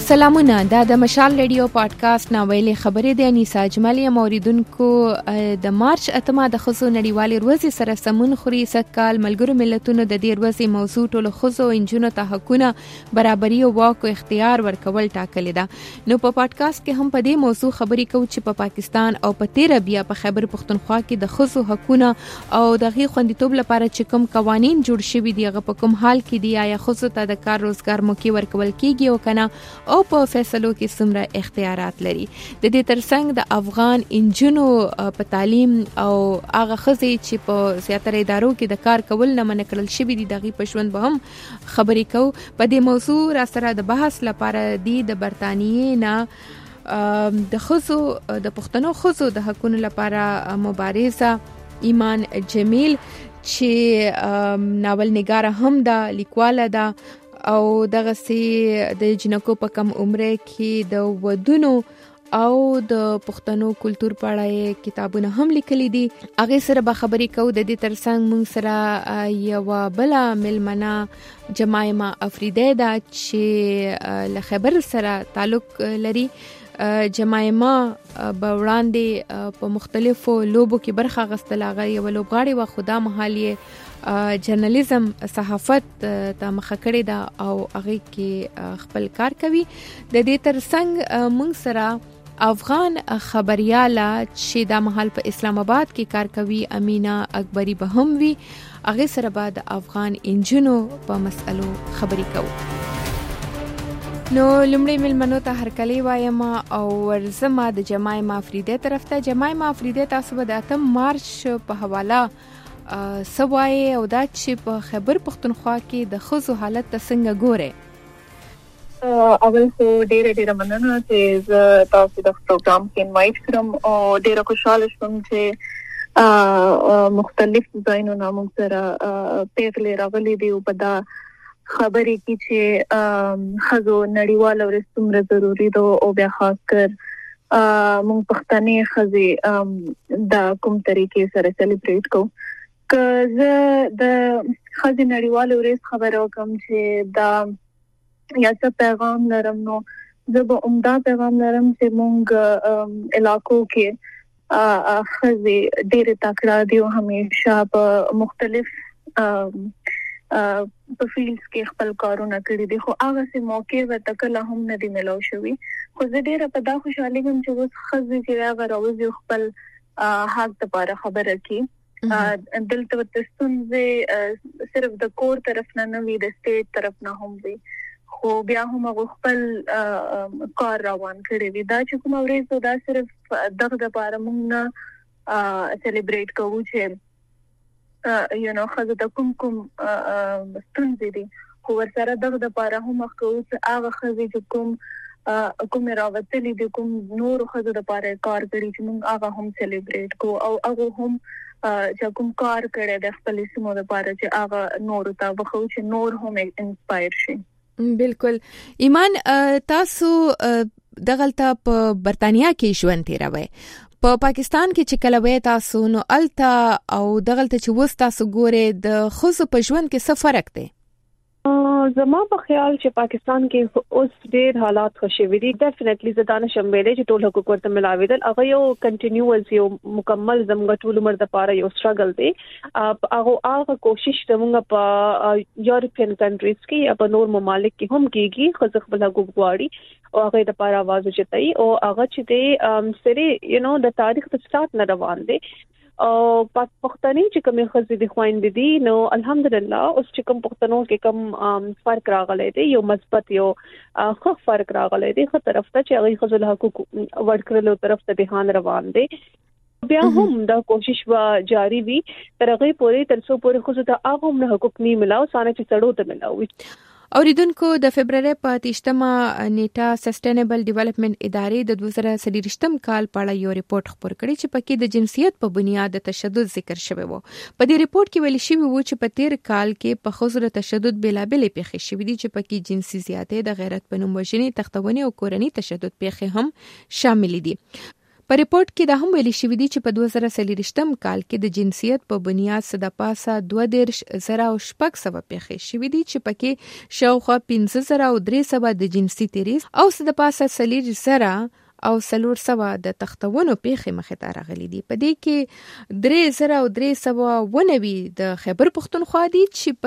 سلامونه، دا د مشال ریډیو پادکاسټ ناویلې خبرې د انیسا اجمل یم اوریدونکو. د مارچ 8 د ښځو نړیوالې ورځې سره سمون خوري. سږکال ملګرو ملتونو د دې ورځې موضوع ټولو ښځو او نجونو ته حقونه، برابري او واک او اختیار ورکول ټاکلې ده. نو په پادکاسټ کې هم په دې موضوع خبرې کوو چې په پاکستان او په تیر بیا په خیبر پختونخوا کې د ښځو حقونه او دغه خوندیتوب لپاره چې کوم قوانين جوړ شوي دي هغه په کوم حال کې دي، یا ښځو ته د کار روزګار موقع ورکول کیږي او کنه، او په فیصلو کې څومره اختیارات لري. د دې ترڅنګ د افغان انجونو په تعلیم او هغه ښځې چې په زیاتره ادارو کې د کار کول نه منع کړل شوي دي دغه په ژوند به هم خبرې کوو. په دې موضوع را سره د بحث لپاره د برتانیې نه د ښځو د پښتنو ښځو د حقوقو لپاره مبارزه ایمان جمیل چې ناول نگاره هم ده، لیکواله ده او دغه سي د جنکو په کم عمره کې د ودونو او د پښتنو کلچر په اړه کتابونه هم لیکلي دي. هغه سره به خبرې کوو. د دې ترڅنګ موږ سره یو بل ملمنه جمایمه افریدی ده چې له خبر سره تعلق لري. جمایمه به وړاندې په مختلفو لوبو کې برخه اخیستله. هغه یو لوبغاړې و، خو دا مهال یې جرنالیزم صحافت ته مخه کړې ده او هغه کې خپل کار کوي. د دې ترڅنګ موږ سره افغان خبرياله چې دا مهال په اسلام آباد کې کار کوي امینا اکبری به هم وي. هغه سره بعد افغان انجونو په مسألو خبرې کوو. نو لمړی ملمنو ته هرکلی وایم او ورزمه د جمایمه افریدی طرف ته. جمایمه افریدی تاسو به د 8 مارچ په حواله سوای او دا چې په خیبر پختونخوا کې د ښځو حالت ته څنګه ګوري؟ اول خو ډیره مننه چې تاسو د پروګرام کې انوایټ کړم او ډیره خوشاله شوم چې مختلف ځایونو نامو سره پیغلې راغلي دي په دا خبرې کې چې ښځو نړیواله ورځ څومره ضروري ده او بیا خاص کر موږ پښتنې ښځې د کوم طریقې سره سلیبریټ کوو. که زه د ښځې نړیواله ورځ خبره وکم چې دا یا څه پیغام لرم، نو زه به عمده پیغام لرم چې موږ علاقو کې ښځې ډېرې تکړه دي او همیشه په مختلف په فیلډز کې خپل کارونه کړی دي، خو هغه سي موقع ورته کله هم نه دی ملو شوی. خو زه ډېره په دا خوشاله یم چې اوس ښځې چې هغه راوځي خپل حق لپاره خبره کوي. دلته ستونزې صرف د کور طرف نه وي، د سټیټ طرف نه هم وي، خو بیا هم هغه خپل کار روان کړی وي. دا چې کوم ورځ دا صرف دغه لپاره موږ نه سلیبریټ کوو چې ښځه د کوم ستونزې دي، خو ورسره دغه لپاره هم کوو چې هغه ښځې چې کوم راوتلي دي، کوم نور ښځو لپاره کار کوي چې موږ هغه هم سلیبریټ کوو او هغه هم چې کوم کار کوي د خپل سیمو لپاره چې هغه نور ته وخو چې نور هم انسپایر شي. بالکل. ایمان، تاسو دغلته په برتانیا کې ژوند تیروي. په پاکستان کې چې کله وې تاسو نو الته او دغلته چې وست تاسو ګوره د ښځو په ژوند کې څه فرق دی؟ زما په خیال چې پاکستان کې اوس ډېر حالات خوشوي دي. ډیفینټلی زدان شمبېلې چې ټول حقوق ورته ملاوي هغه یو کنټینیوس یو مکمل زموږ ټول عمر د پاره یو سټرګل دی. هغه کوشش زموږ په یورپین کنټریز کې یا په نور ممالک کې هم کیږي. خو خپل حقوق غواړي او هغه د پاره आवाज اوچتای او هغه چې د سری د تاریخ په سٹارټ نه روان دي او پښتني چې کومه خزې د خويندې دي. نو الحمدلله اوس چې کوم پښتنو کې کوم فرق راغلی دی، یو مثبت یو خو فرق راغلی دی خو طرف ته چې هغه خزو له حقوق ورکړلو طرف ته دهان روان دي. بیا هم دا کوشش وا جاری وي تر هغه پورې تر څو پورې خزو ته هغه هم حقوق نه ملاو سانه چې سړو ته ملاوي. اوریدونکو، د فبرवरी په 28مه نیټه سسټینبل ډیولپمنٹ ادارې د 2023 کال په اړه یو ریپورت خپور کړی چې پکې د جنسیت په بنیاد تشدد ذکر شوی وو. په دې ریپورت کې ویل شوی وو چې په تیر کال کې په ښځو تشدد بېلابېلې پیښې شوې دي چې پکې جنسي زیاتې، د غیرت په نوم وژنې، تختونې او کورنۍ تشدد پیښې هم شامل دي. په ریپورت کې دا هم ویل شوی دی چې په 2023 کال کې د جنسیت په بنیاد صد پاسه 2,600 پیښې شوی دی چې پکې شاوخوا 15,300 د جنسي تیریز او صد پاسه 4,000 او 400 د تختونو پیښې مخې ته راغلي دي. په دې کې 3,390 د خیبر پښتونخوا دي چې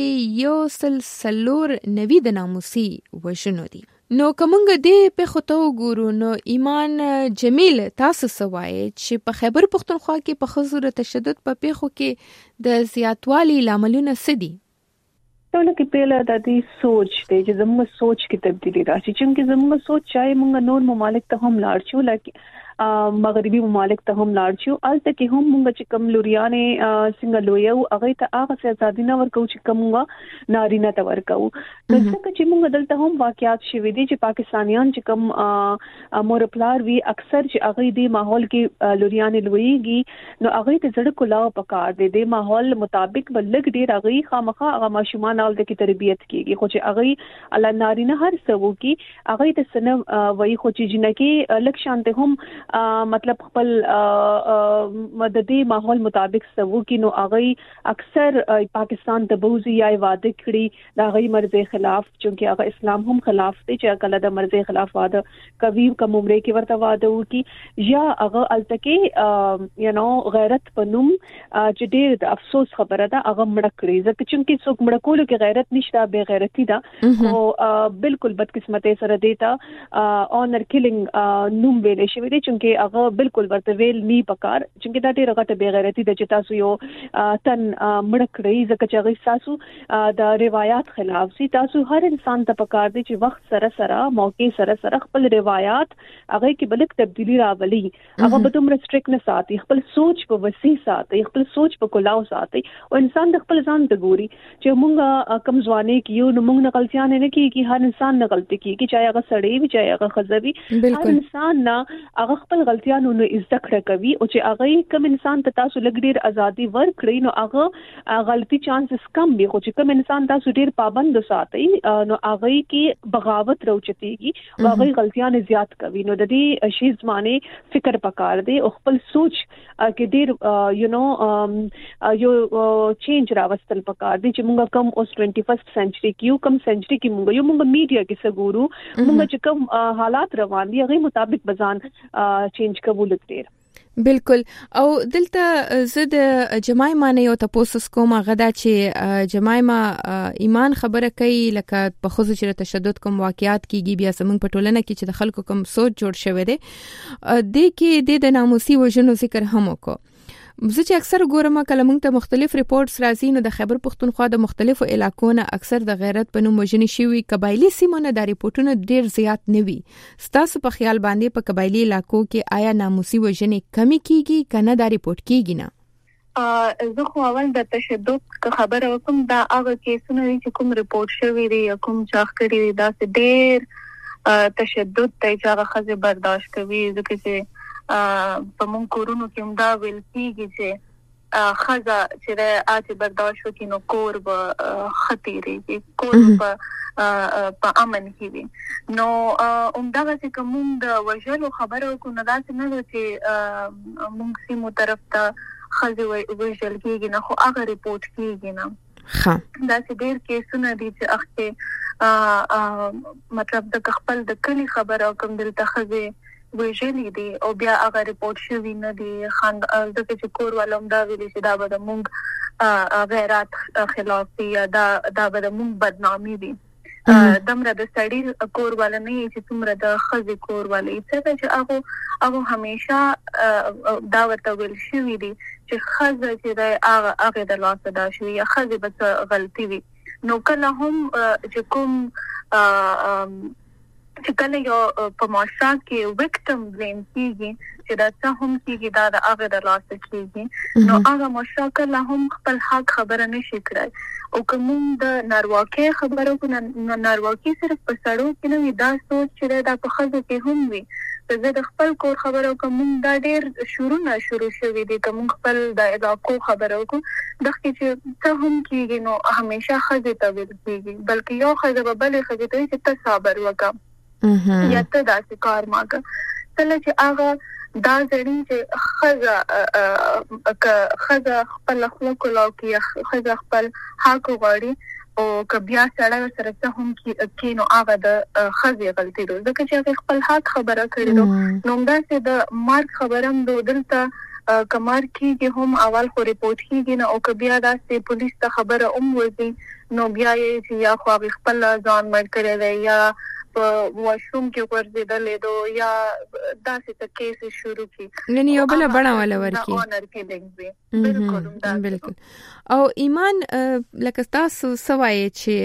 پکې 190 د ناموسي وژنو دي. نو کومنګ دې په خطو ګورو نو ایمان جمیل تاسو سوای چې په خیبر پښتونخوا کې په خزور تشدد په پیښو کې د زیاتوالي لاملونه څه دي؟ ټول کې پیله د دې سوچ دی چې زموږ سوچ کې تبدیلی راشي چې زموږ سوچ چای موږ نور ممالک ته هم لاړ شو لکه مغربي ممالک ته هم لاړ شو الته کې هم موږ چې کم لوريانه څنګه لویو هغه ته هغه ازادي نه ورکو چې کومه نارینه ته ورکو ځکه چې موږ دلته هم واقعیات شوي دي چې پاکستانیان چې کم مور پلار وی اکثر چې هغه دې ماحول کې لوريانه لویږي نو هغه ته زړه کولاو پکار دي د ماحول مطابق بلګ ډیر هغه خامخا هغه ماشومان اول د کی تربیت کیږي خو چې هغه الله نارینه هر څو کی هغه ته سن وای خو چې جنکی لک شانته هم مطلب خپل مددي ماحول مطابق سوو کی نو هغه اکثر پاکستان ته بوزي یا واده کړي دا غي مرزه خلاف چونکه هغه اسلام هم خلاف دی چې کله د مرزه خلاف واده کوي کوم عمره کې ورته واده وکي یا هغه التکه غیرت پنوم چې ډېر د افسوس خبره ده هغه مړ کړی ځکه چې څوک مړ کول کې غیرت نشته به غیرتی ده او بالکل بدقسمتۍ سره دیتا اونر کیلینګ نوم ویلې شوی دی چې هغه بالکل ورته ویل نی پکار چې دا ډیره غټه بے غیرتی د چې تاسو یو تن مړ کړی ځکه چې هغه تاسو د روایت خلاف سي تاسو هر انسان ته پکار دی چې وخت سره سره موقع سره سره خپل روایت هغه کې بلک تبدیلی راولي هغه به تم ریسټریکټ نه ساتي خپل سوچ په وسیع ساتي خپل سوچ په کولاو ساتي او انسان د خپل ځان ته ګوري چې مونږه کم ځواني کې یو نو مونږ نه غلطیاں نه کیږي هر انسان نه غلطي کیږي چاہے هغه سړی وي چاہے هغه خزه وي هر انسان نه هغه خپل غلطیانو نو عزت کوي او چې هغه کوم انسان ته تاسو لګ ډیر ازادي ورکړي نو هغه غلطي چانسز کم وي خو چې کوم انسان تاسو ډیر پابند ساتي نو هغه کې بغاوت راوچتيږي او هغه غلطیاں زیات کوي نو د دې شی زمانه فکر پکار دی او خپل سوچ کې ډیر یو چینج راوستل پکار دی چې موږ کم اوس 21st سنچري کې کم سنچري کې موږ میډیا کې سګورو موږ چې کوم حالات روان دي هغه مطابق بزان چینج قبول کړي بالکل او دلته زد جمایما نه یو تاسو کوم غدا چې جمایما ایمان خبره کوي لکه په خوځ چې تشدد کوم واقعیات کیږي بیا زمونږ په ټولنه کې چې د خلکو کوم سوچ جوړ شوی دی د کې د ناموسي وژنو ذکر هم وکړو زه چې اکثر ګورم کله موږ ته مختلف ریپورتس راځي نو د خیبر پښتونخوا د مختلفو علاقو نه اکثر د غیرت په نوم وژنې شوي قبایلی سیمو نه د ریپورتونو ډیر زیات نه وي ستاسو په خیال باندې په قبایلی علاقو کې آیا ناموسي وژنې کمی کیږي کنه دا ریپورت کیږي نه زه خو اول د تشدد خبره وکم دا هغه کیسونه چې کوم ریپورت شوی دی کوم چاخ کړی دا ډیر تشدد ته چې هغه برداشت کوي ځکه چې په مونږ کورونو کې هم دا ویل کېږي چې خزه چې آتی برداشت وکړي نو کور به خطیریږي کور په امن کې وي نو همدغه چې کوم د وژلو خبره وکړو نو داسې نه ده چې مونږ سیمو طرف ته خزه وژل کېږي نه خو هغه ریپورت کېږي نه داسې ډېر کیسونه دي چې اخته مطلب د خپل د کلی خبره کوم دلته خزه ویژلی دی او بیا هغه ریپورت شوی نه دی دغه چې کور ولوم دا ویلي چې دا به مونږ غیرت خلاف دی یا دا به مونږ بدنامي وي دمره د سړی کور ولا نه چې څومره د خزې کور ولا چې هغه همیشه دا ورته ویل شوی دی چې خزه چې هغه د لاسه دا شوی یا خزه به غلطي وي نو کله هم چې کوم چې کله یو په معاشره کې وکټم بلیم کیږي چې دا څه هم کیږي دا د هغه د لاسه کیږي نو هغه معاشره کله هم خپل حق خبره نشي کړای او کوم د نارواکي خبرو کو نارواکي صرف په سړو کې نه وي دا سوچ چې دا په خزو کې هم وي زه د خپل کور خبرو کوم دا ډېر شروع شوی دي کوم خپل د علاقو خبرو کو دغه چې ته هم کیږي نو همیشه خزه ته ویل کیږي بلکې یو خزه به بل خزه ته چې ته صبر وکړه یا ته داسې کار ماګه کله چې هغه دا ځړین چې خزه خپل خلق کولو کې خزه خپل حق غواړي او کبیا سره سره هم کې نو هغه د خزه غلطي ده ځکه چې خپل حق خبره کړي نو دا چې د مارک خبرم دلته کمار کیږي هم اول خو ریپورت کیږي نو او کبیا دا چې پولیس ته خبره وځي نو بیا یې یا خو خپل ځان مړ کړی دی یا واشروم کې ورزيدلې دو یا داسې کیس شروع کی نه یو بل بڼه ولا ورکی بالکل او ایمان لکه تاسو سوای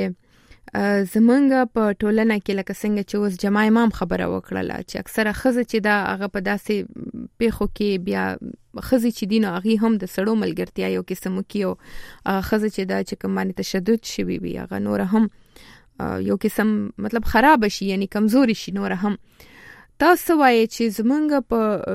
چې زمونږ په ټولنه کې لکه څنګه چې اوس جماع امام خبره وکړه چې اکثره خزه چې دا هغه په داسې پیخو کې بیا خزه چې دینه هغه هم د سړو ملګرتیا یو قسم کیو خزه چې دا چې کوم باندې تشدد شوی وي هغه نور هم یو قسم مطلب خراب شي یعنی کمزوري شي نور هم تاسو وایي چې زمونږ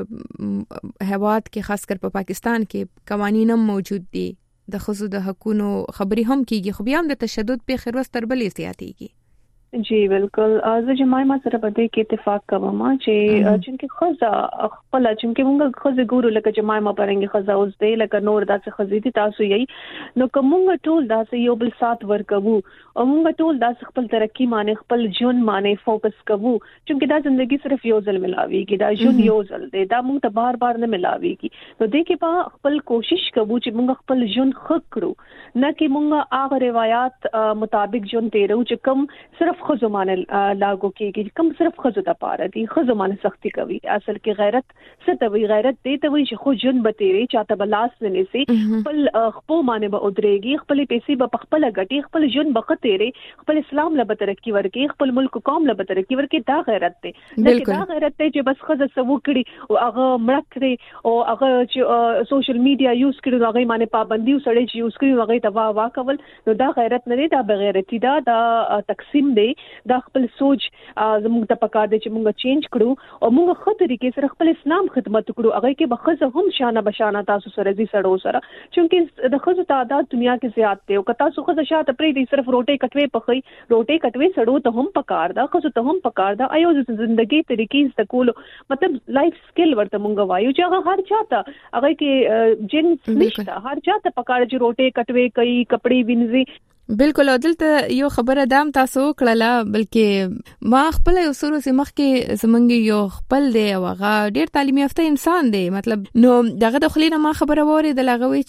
په هواد کې خاص کر په پاکستان کې قوانین هم موجود دي د خصوص د حقوقو خبري هم کیږي خو بیا هم د تشدد په خیروس تر بلې زیاتېږي جی بالکل از جماعي ما سره په دې کې اتفاق کوم چې چې خزه خپل چې موږ خزه ګورو لکه جماعي ما پرنګ خزه اوس دې لکه نور داسې خزې دي تاسو یې نو کومه ټول داسې یو بل سات ورکو او موږ ټول داسې خپل ترقی معنی خپل ژوند معنی فوکس کوو چې دا ژوندۍ صرف یو ځل ملاويږي دا ژوند یو ځل دی دا موږ ته بار بار نه ملاويږي نو دې کې په خپل کوشش کوو چې موږ خپل ژوند خک کړو نه کې موږ هغه روایت مطابق ژوند تیرو چې کم صرف خزو باندې لاګو کېږي کوم صرف خزو ته پاره دي خزو باندې سختي کوي اصل کې غیرت ستوي غیرت دې ته وي چې خو جن بتېری چاته بلاس نه سي خپل خپل باندې به ودرېږي خپل پیسې به خپل غټي خپل جن بقتېری خپل اسلام له بترکی ورکی خپل ملک قوم له بترکی ورکی دا غیرت دی دا غیرت دی چې بس خزه سو کړي او هغه مړ کړي او هغه چې سوشل میډیا یوز کړي هغه باندې پابندي سړی چې یوز کړي هغه ته وا کول نو دا غیرت نه دی دا بغیرتی دا تقسیم دی دا خپل سوچ زموږ ته پکار دی چې موږ چینج کړو او موږ خو طریقې سره خپل اسلام خدمت کړو هغه کې بخزه هم شانه بشانه تاسو سره دي سړو سره چې د خزو تعداد دنیا کې زیات دی او که تاسو خزه شاته پرې دي صرف روټي کټوي پخې روټي کټوي سړو ته هم پکار دا خزو ته هم پکار دا ایو ژوندۍ طریقې ز کول مطلب لایف سکل ورته موږ وایو چې هغه هر چاته هغه کې جنس نشته هر چاته پکار چې روټي کټوي کوي کپڑے وینځي بالکل عدالته یو خبره دام تاسو کړله بلکې ما خپل یو سورو سیمخ کې زمونږ یو خپل دی او هغه ډیر تعلیمي یافته انسان دی مطلب نو دغه د خلینو ما خبره وره د لغوي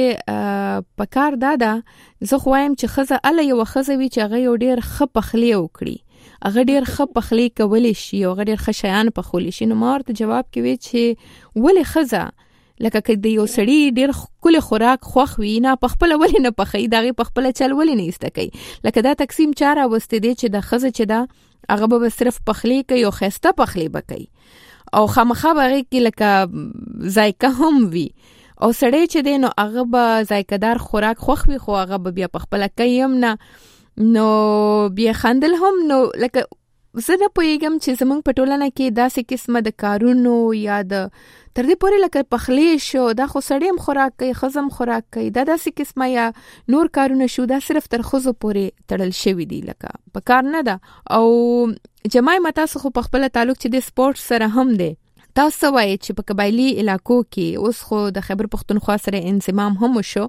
چې پکار دادا زه خوایم چې خزه ال یو خزه وی چې هغه یو ډیر خپخلی وکړي هغه ډیر خپخلی کول شي او هغه ډیر خشایان په خول شي نو ما ورته جواب کوي چې ولې خزه لکه کله یو سړی ډیر کله خوراک خوخ وی نه پخپل ولې نه پخې دغه پخپل چل ولې نه استکې لکه دا تقسیم چاره وسته دي چې د خزه چې دا هغه به صرف پخلی کوي او خسته پخلی بکې او خامخا به کې لکه ذایقه هم وی او سړی چې دینو هغه به ذایقه‌دار خوراک خوخ وی خو هغه به بیا پخپل کوي هم نه نو بیا خندل هم نو لکه زه نه پوهیږم چې زمونږ په ټولنه کې داسې قسمه د کارونو یا د تر دې پورې لکه پخلی شو دا خو سړی هم خوراک کوي ښځه هم خوراک کوي دا داسې قسمه یا نور کارونه شو دا صرف تر ښځو پورې تړل شوي دي لکه په کار نه ده او جماعي ما تاسو خو په خپله تعلق چې د سپورټ سره هم دی تاسو وایي چې په قبایلي علاقو کې اوس خو د خیبر پښتونخوا سره انضمام هم وشو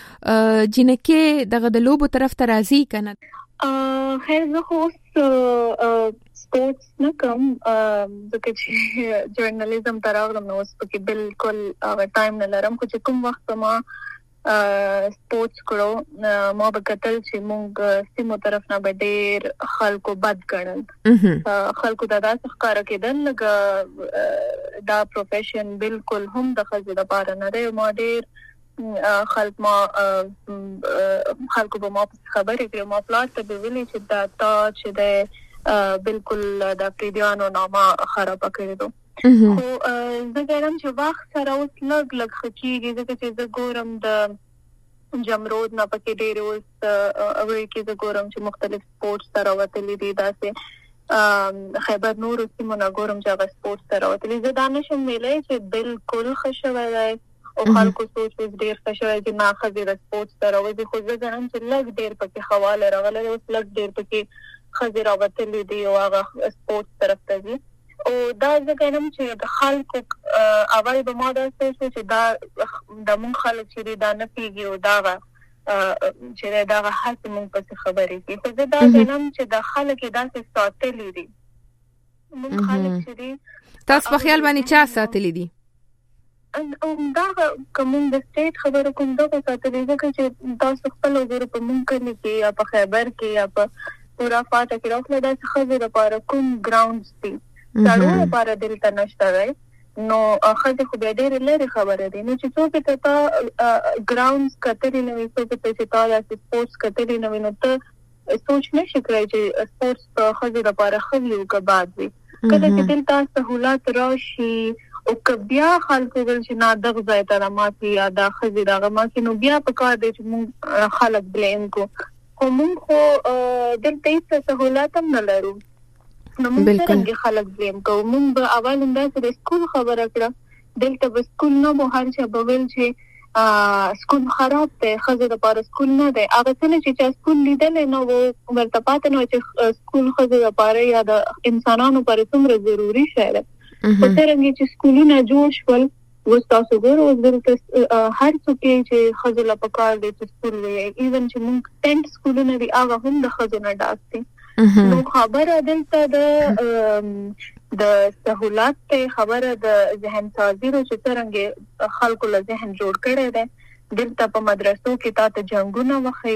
جنکه دغه د لوبو طرف ته راځي کنه خیر زه خو سپورټس نه کوم ځکه چې جرنالیزم ته راغلم نو اوس پکې بالکل هغه ټایم نه لرم خو چې کوم وخت ما سپورټس کړو ما به کتل چې مونږ سیمو طرف نه به ډېر خلکو بد ګڼل خلکو دا ښکاره کېدل لکه دا پروفیشن بالکل هم د ښځې لپاره نه دی ما ډېر خلک ما خلکو به ما خبرې کړې ما پلار ته به ویلي چې دا تا چې د بالکل د پریډیانو نامه خرابه کړې دو خو زه ګرم چې وخت سره اوس لږ خکېږي ځکه چې زه ګورم د جمرود نه پکې ډېر اوس اوی کې زه ګورم چې مختلف سپورټس سره وتلي دي داسې خیبر نور سیمو نه ګورم چې هغه سپورټس سره وتلي زه دا نشم ویلی چې بالکل ښه شوی دی او خلکو سوچ ډېر ښه شوی چې نه ښځې د سپورټس ته راوځي خو زه ګڼم چې لږ ډېر پکې خواله راغلی اوس لږ ډېر پکې ښځې راوتلي دي او هغه سپورټس طرف ته ځي او دا ځکه چې د خلکو اول به ما دا څه چې دا د مونږ خلک چې دا نه پیږي او دا چې دا هڅه مونږ په خبرې کې خو دا ځنم چې د خلک داسې ساتلې دي مونږ خلک چې تاسو په خیال باندې چا ساتلې دي دا کوم د سټیټ خبرو کوم دا ساتلې ده چې تاسو خپل وګورئ په مونږ کې یا په خیبر کې یا په پورا فاټه کې راځي دا څه خبره لپاره کوم ګراوندز دي څلور لپاره دلته نشته راي نو خاطر خو به ډېر لري خبره دي نو چې څوک ته ګراوندز کتري نو څوک ته چې تاسو سپورتس کتري نو ته سوچ نشي کړی چې سپورتس په خځې لپاره خو یو کباد وي کله چې دلته سہولت راشي او کبیا خلکو ول چې نه دغه ځای ته ماتي یا د خځې دغه ماتي نو بیا په کار دي چې مونږ خلک بلیم کو کوم خو دلته هیڅ سہولت هم نه لرو نو موږ څنګه خلک بلیم کوو موږ به اول انداز د سکول خبره کړه دلته به سکول نه مو هر څه بول چې سکول خراب دی خزه لپاره سکول نه دی هغه څنګه چې سکول لیدل نو ورته پاتې نو چې سکول خزه لپاره یا د انسانانو لپاره څومره ضروری شی دی په څنګه چې سکولونه جوړ شول وستاسو ګورو دلته هر څوک چې خزه لپاره کار دی چې سکول وي ایون چې موږ ټینټ سکولونه دی هغه هم د خزه نه ډاستي نو خبره دلته د سہولت ته خبره د ذهن سازي چې څنګه خلکو له ذهن جوړ کړي دي دلته په مدرسو کې تاسو جنگونه وخی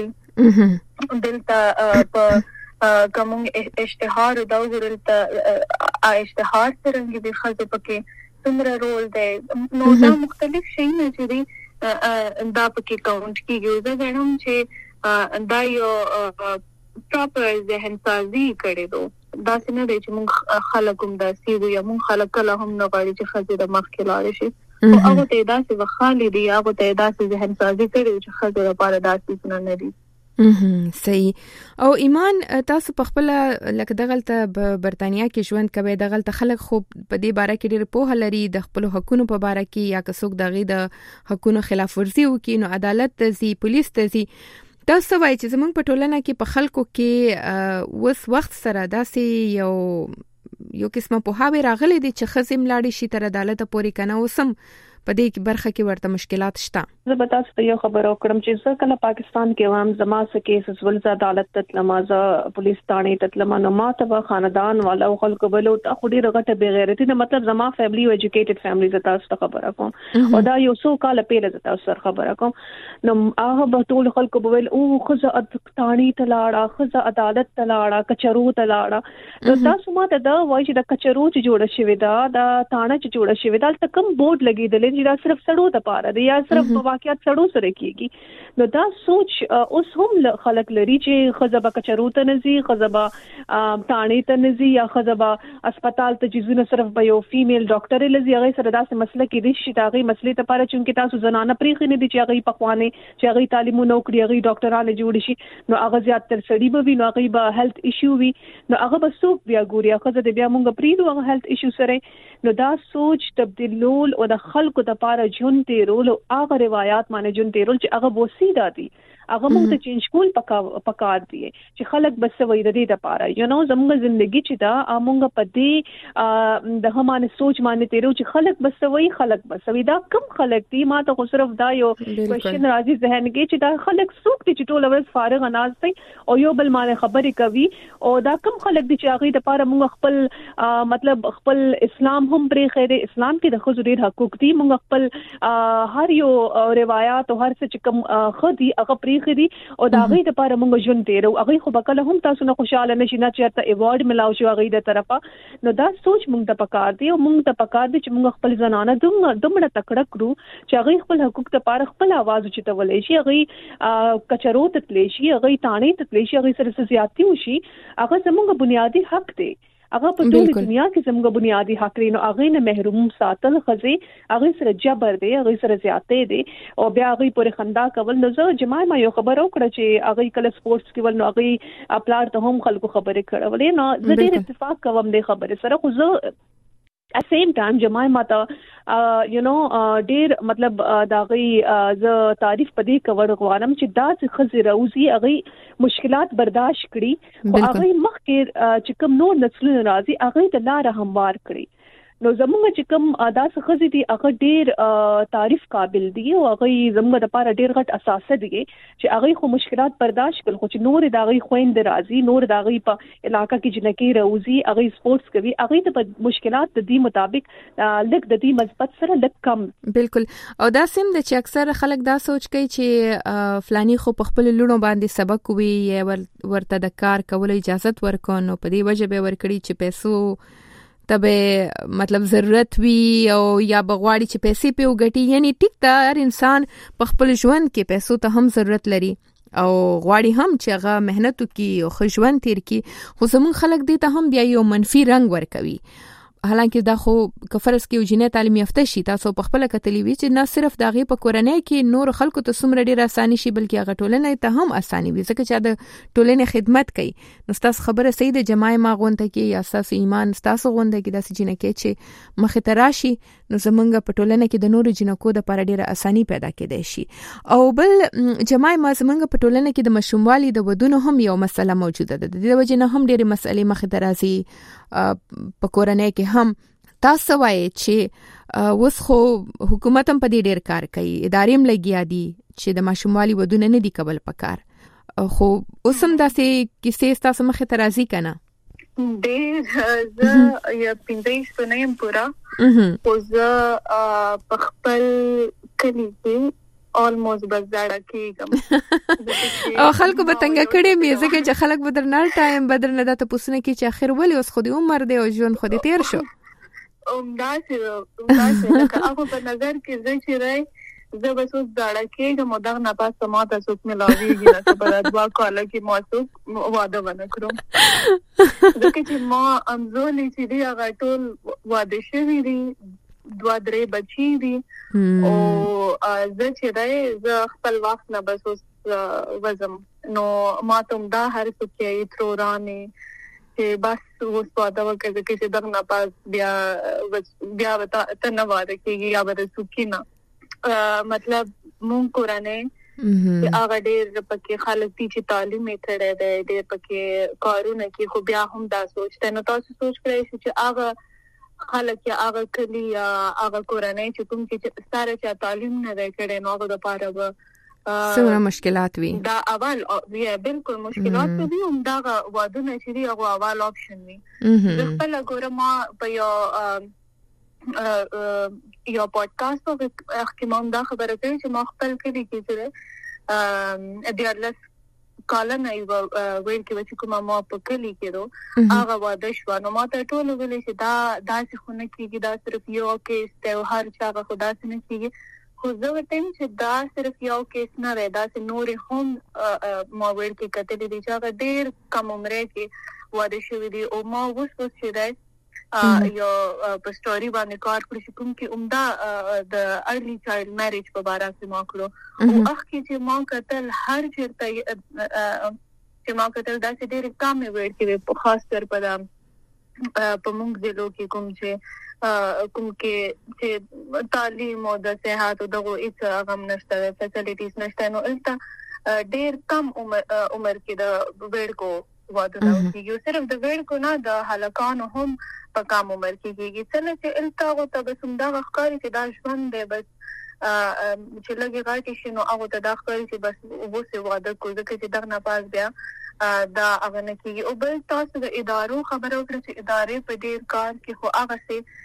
دلته په کوم اشتهار دا دلته اشتهار څنګه د خلکو پکې څومره رول دی نو دا مختلف شي نه چې دا پکې کاونټ کیږي دا غواړم چې دا یو پراپر ذهن سازي کړي دو دا څنګه دی چې موږ خلک هم دا سیو یا موږ خلک کله هم نه غواړي چې خزه د مخ کې لاړ شي او هغه ته دا څه وخالي دی هغه ته دا څه ذهن سازي کړي چې خزه لپاره دا څه نه دی صحیح او ایمان تاسو په خپل لکه دغلته برتانیا کې ژوند کوي دغلته خلک خو په دې باره کې ډېر پوهه لري د خپل حقوقو په باره کې یا که څوک دغه د حقوقو خلاف ورزي وکړي نو عدالت ته ځي پولیس ته ځي تاسو وایي چې زموږ په ټولنه کې په خلکو کې وس وخت سره داسې یو قسمه په هاوی راغلي دي چې خزم لاړې شي تر عدالت پورې کنه وسم په دې برخه کې ورته مشکلات شته زه به تاسو ته یو خبر وکړم چې زه کله پاکستان کې وم زما څه کیسز ول ز عدالت ته لمازه پولیس تانه ته لمانه ما ته خاندان والا او خلکو بلو ته خوري رغټه بغیرتی نه مطلب زما فیملی او ایجوکیټډ فیملی ز تاسو ته خبره کوم او دا یو څو کال پیله ز تاسو سره خبره کوم نو هغه به ټول خلکو بویل او خزه تانه ته لاړه خزه عدالت ته لاړه کچرو ته لاړه نو تاسو ما ته دا وایي چې د کچرو چې جوړه شوی دا د تانه چې جوړه شوی دا تل کوم بورډ لګیدل دا صرف سړو ته پاره دی یا صرف واقعیت سړو سره کیږي نو دا سوچ اوس هم خلک لري چې خزبه کچرو ته نزي خزبه تانه ته نزي یا خزبه هسپتال ته جزونه صرف به یو فیمیل ډاکټر لزي هغه سره داسې مسله کې دي چې هغه مسلې ته پاره چې تاسو زنانه پریخي نه دي چې هغه پخوانه چې هغه تعلیمونه وکړي هغه ډاکټرانه جوړ شي نو هغه زیات تر سړي به وي نو هغه به هیلث ایشو وي نو هغه به څوک بیا ګوري هغه د بیا مونږ پریدو هغه هیلث ایشو سره نو دا سوچ تبدیلول او د خلکو د پاره جون تیرول او هغه روایت باندې جون تیرول چې هغه بوسیدا دي هغه موږ ته چینج کول پکار دی چې خلک بس وې د دې لپاره یو نو زموږ ژوندۍ چې دا موږ په دې د همانه سوچ باندې تیرو چې خلک بس وې خلک بس وې دا کم خلک دي ما ته صرف دا یو کوېشن راځي ذهن کې چې دا خلک څوک دي چې ټول ورځ فارغ ناز دي او یو بل باندې خبرې کوي او دا کم خلک دي چې هغه لپاره موږ خپل مطلب خپل اسلام هم پرې خېره اسلام کې د خو ډېر حقوق دي موږ خپل هر یو روایت او هر څه چې کوم خدي هغه خري او دا غي د پاره مونږ ژوند تیرو هغه خو بکله هم تاسو نه خوشاله نشي نه چیرته ایوارډ ملاو شو هغه د طرفه نو دا سوچ مونږ ته پکار دی او مونږ ته پکار دی چې مونږ خپل زنانه دومره تکړه کړو چې هغه خپل حقوق ته پاره خپل आवाज اوچتولې شي هغه کچرو ته تللی شي هغه تانه ته تللی شي هغه سره زیاتی وشي هغه زموږ بنیادی حق دی هغه په ټول دنیا کې زموږ بنیادی حق لري نو هغه نه محروم ساتل خزي هغه سره جبر دی هغه سره زیاتې دی او بیا هغه پورې خندا کول نو زه جماعه ما یو خبر وکړه چې هغه کله سپورتس کې ول نو هغه خپل ته هم خلکو خبرې کړولې نو زه ډېر اتفاق کوم دې خبره سره خو زه at same time جماعه ماته ډیر مطلب دا غي ز تعریف پدې کور غوانم چې دا څه خزر اوزي هغه مشکلات برداشت کړي او هغه مخکې چې کوم نور نسلونه راځي هغه د لار هموار کړي. نو زموږ چې کوم داس خزي دي هغه ډیر تعریف قابل دي او هغه زموږ لپاره ډیر غټ اساسه دي چې هغه خو مشکلات برداشت کړي خو چې نور دا غي خويند راځي نور دا غي په علاقہ کې جنکی راوځي هغه سپورتس کوي هغه ته مشکلات د دې مطابق لک د دې مثبت سره لک کم. بالکل او دا سم د چې اکثر خلک دا سوچ کوي چې فلانی خو په خپل لونو باندې سبق وي ورته د کار کولو اجازه ورکونو په دې وجه به ورکړي چې پیسو تبه مطلب ضرورت وی او یا بغواړي چې پیسې په وګټي یعنی ټیک دا هر انسان په خپل ژوند کې پیسو ته هم ضرورت لري او غواړي هم چې هغه مهنت وکړي او ښه ژوند تیر کړي خو زموږ خلک دې ته هم بیا یو منفي رنګ ورکوي. حالانکه دا خو کفرس کې وجنه تعلیم یافته شي تاسو په خپل کتلی وی چې نه صرف داغه په کورنۍ کې نور خلکو ته سمره ډیر اساني شي بلکې هغه ټولنه ته هم اساني وي ځکه چې د ټولنې خدمت کوي. نو تاسو خبره صحیح ده جماعي ما غونته کې یا تاسو ایمان تاسو غونډه کې داسې جنہ کې چې مخه تراشي نو زمونږ په ټولنه کې د نور جنکو د لپاره ډیره اساني پیدا کېدای شي. او بل جماعي ما زمونږ په ټولنه کې د مشوموالي د ودونو هم یو مسله موجوده ده. د دې وجه نه هم ډیره مسلې مخه درازي په کورنۍ کې هم تاسو وایي چې اوس خو حکومت هم په دې ډیر کار کوي ادارې هم لګیا دي چې د ماشوموالي ودونه نه دي کول پکار خو اوس هم داسې کیسې تاسو مخه ترازی کنه ډېر زه یا پینځه سنیم پورا او زه په خپل کلی کې almost بزړه کېږم او خلکو به څنګه کړي مې ځکه چې خلک به درنه ټایم بدرنه د تاسو کې چې اخر ولې اوس خو دې عمر دی او ژوند خو دې تیر شو همداسې لکه هغه په نظر کې زه چې راي زه به څوک زړه کېږم او دغه نه پاسه ما ته څوک ملاویږي لکه په 2 کاله کې ما څوک واده ونه کړم ځکه چې ما امزولې چې دی هغه ټول واده شوي دي 2-3 بچي دي او زه چې راي زه خپل وخت نه بس اوس وزم نو ما ته دا هر څه کې ترورانه چې بس اوس واده وکړه چې دغه نه پاس بیا ته نه واده کېږي یا به سکینه مطلب مونږ کورانه چې هغه ډېر پکې خلک دي چې تعلیم یې تړي دی ډېر پکې کارونه کې خو بیا هم دا سوچته نو تاسو سوچ کړئ چې هغه خلک یا هغه کلی یا هغه کورانه چې کوم چې ستاره چې تعلیم نه دی کړي نو هغه د پاره به څومره مشکلات وي دا اول یا بالکل مشکلات دي هم دا وادونه چې دی هغه اول اپشن وي د خپل ګوره ما په یو پودکاسټ په احتمام دا خبره کوي چې ما خپل کلی کې سره دیارلس کاله نه یو ویل کې چې کومه ما په کلی کې هغه واده شو نو ما ته ټول ویل چې دا څه خونه کېږي دا صرف یو کیس ته هر چا خدا څنګه کېږي خو زه وتم چې دا صرف یو کیس نه دی دا چې نور هم ما ویل کې کتل دي چې هغه ډېر کم عمر کې واده شوی دي او ما اوس چې دی یو په سټوري باندې کار کړی چې کوم کې عمده د ارلی چایلډ میریج په اړه څه ما کړو او اخی چې ما کتل هر چیرته چې ما کتل دا چې ډېر کم ویل کې خاص کر په موږ ضلعو کې کوم کې چې تعلیم او د صحت او دغه هیڅ غم نشته فیسیلیټیز نشته نو الته ډېر کم عمر کې د ویړکو واده راوځي صرف د ویړکو نه د هلکانو هم په کم عمر کې کېږي چې الته هغه ته بس همدغه ښکاري چې دا ژوند دی بس چې لږ غاټي شي نو هغه ته دا ښکاري چې بس اوس واده کوي ځکه چې دغه نه پاس بیا دا هغه نه کېږي او بل تاسو د ادارو خبره وکړه چې ادارې په ډېر کار کې خو هغه سي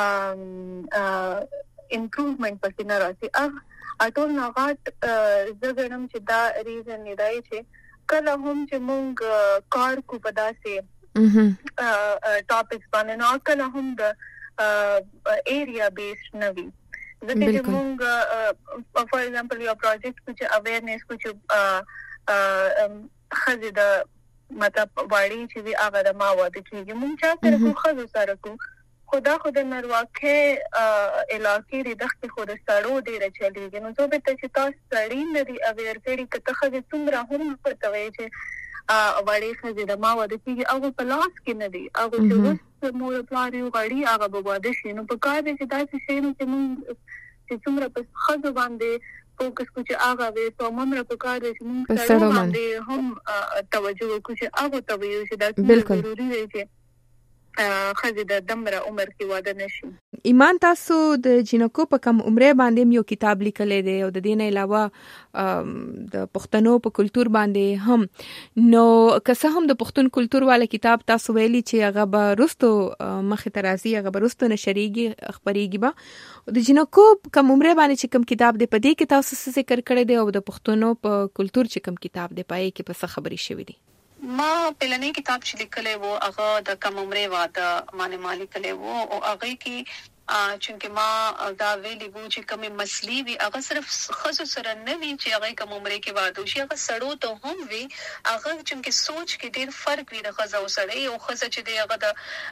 امپروومنت پکې نه راځي اټول نه غاټ زه ګڼم چې دا ریزن نه دی چې کله هم چې مونږ کار کو په داسې ټاپکس باندې نو کله هم د ایریا بیس نه وي ځکه چې مونږ فار ایگزامپل یو پروجیکټ کې اویرنس کې خزه د مطلب واړی چې هغه د ما واده کېږي مونږ چا سره کو خزه سره کو خدا نرواکه علاقې د دغه خود سړو ډیر چلیږي نو زه به چې تاسو سړی لري اویر کړي کته خزه څومره هم پټوي چې وړي خزه د ما واده کېږي او په لاس کې نه دی او چې مور پلار یو غړي هغه به واده شي نو په کار دې چې تاسو شي نو چې موږ چې څومره په خزو باندې فوکس کوو چې هغه به په عمر په کار دې چې موږ سره باندې هم توجه وکړو چې هغه ته ویو چې دا ضروري دی چې خزه د دمره عمر کې واده نشي. ایمان تاسو د جنکو په کم عمره باندې یو کتاب لیکلی دی او د دې نه علاوه د پښتنو په کلچر باندې هم نو که څه هم د پښتون کلچر والا کتاب تاسو ویلي چې هغه به رستو مخ ترازی هغه به رستو نشریږي خبريږي به د جنکو کم عمره باندې چې کم کتاب دی په دې کې تاسو څه ذکر کړی دی او د پښتنو په کلچر چې کم کتاب دی پای کې په څه خبري شوی دی؟ ما پلنې کتاب چې لیکلې وو هغه د کم عمره واده باندې مالي کړي وو او هغه کې چې ما دا ویلي وو چې کومه مسلې وی هغه صرف خصو سره نه وی چې هغه کم عمره کې واده شي هغه سړو ته هم وی هغه چې سوچ کې ډیر فرق وی د خزو سره او خزه چې دی هغه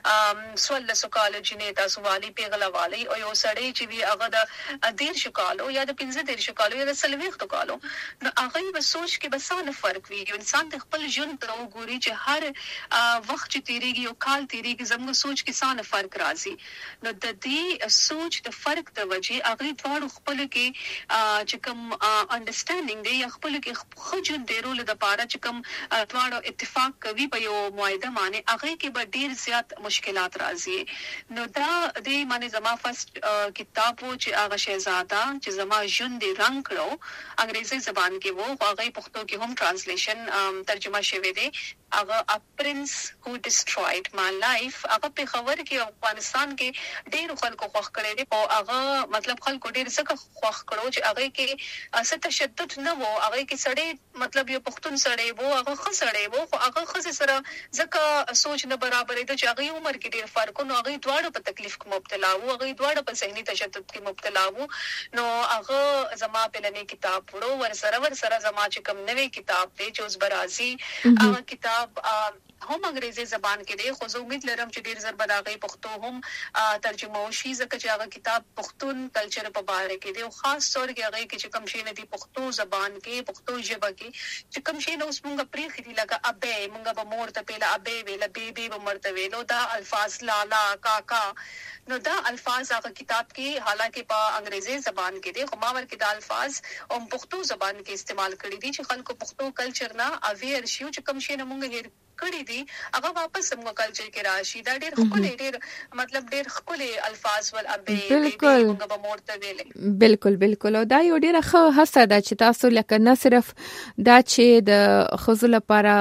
د سوال سوکال جنې تاسو والی پیغله والی او یو سړی چې وی هغه د دیر شکالو یا د 15 شکالو یا د سلويخ شکالو نو هغه به سوچ کې بسانه فرق وی یو انسان د خپل ژوند تر وګوري چې هر وخت چې تیریږي او کال تیریږي زموږ سوچ کې سانه فرق راځي نو د دې سوچ د فرق د وجې هغه ټول خپل کې چې کوم انډرستانډینګ دی یا خپل کې خجل دی رول د پاره چې کوم ټول اتفاق کوي په یو معاهده باندې هغه کې به ډیر زیات مشکلات راځي نو دا د معنی زما فرست کتاب چې هغه شهزاده چې زما ژوند دی رنگ کړو انګریزي زبان کې وو هغه پښتو کې هم ترانسلیشن ترجمه شوی دی هغه A Prince Who Destroyed My Life هغه په خبر کې افغانستان کې ډیر خلکو خوښ کړي دي او هغه مطلب خلکو ډیر څه خوښ کړو چې هغه کې ست تشدد نه وو هغه کې سړی مطلب یو پښتون سړی وو هغه خسړی وو خو هغه خزه سره ځکه سوچ نه برابرې د چې هغه عمر کې ډیر فرق نو هغه دواړو په تکلیف کې مبتلا وو هغه دواړو په ذهني تشدد کې مبتلا وو نو هغه زما په لنې کتاب وړو ور سره زما چې کوم نوې کتاب دی چې اوس برازي هغه کتاب هم انګریزي زبان کې دی خو زه امید لرم چې ډیر زر بداغي پښتو هم ترجمه وشي ځکه چې هغه کتاب پښتون کلچر په اړه کې دی او خاص طور کې هغه کې چې کوم شی نه دی پښتو زبان کې پښتو ژبه کې چې کوم شی نو اوس مونږه پریخي دی لکه ابه مونږه به مور ته پیله ابه ویل بیبي به مرته ویلو دا الفاظ لالا کاکا نو دا الفاظ هغه کتاب کې حالانکه په انګریزي زبان کې دي خو ما ورکه دا الفاظ او پښتو زبان کې استعمال کړی دي چې خلکو پښتو کلچر نه اویر شي چې کوم شی نه مونږ هیر کړی دي هغه واپس موږ کلچر کې راشي دا ډېر خپل ډېر مطلب ډېر خپل الفاظ ول ابي موږ به مورته ویلې بالکل او دا یو ډېر ښه هڅه ده چې تاسو لکه نه صرف دا چې د خزو لپاره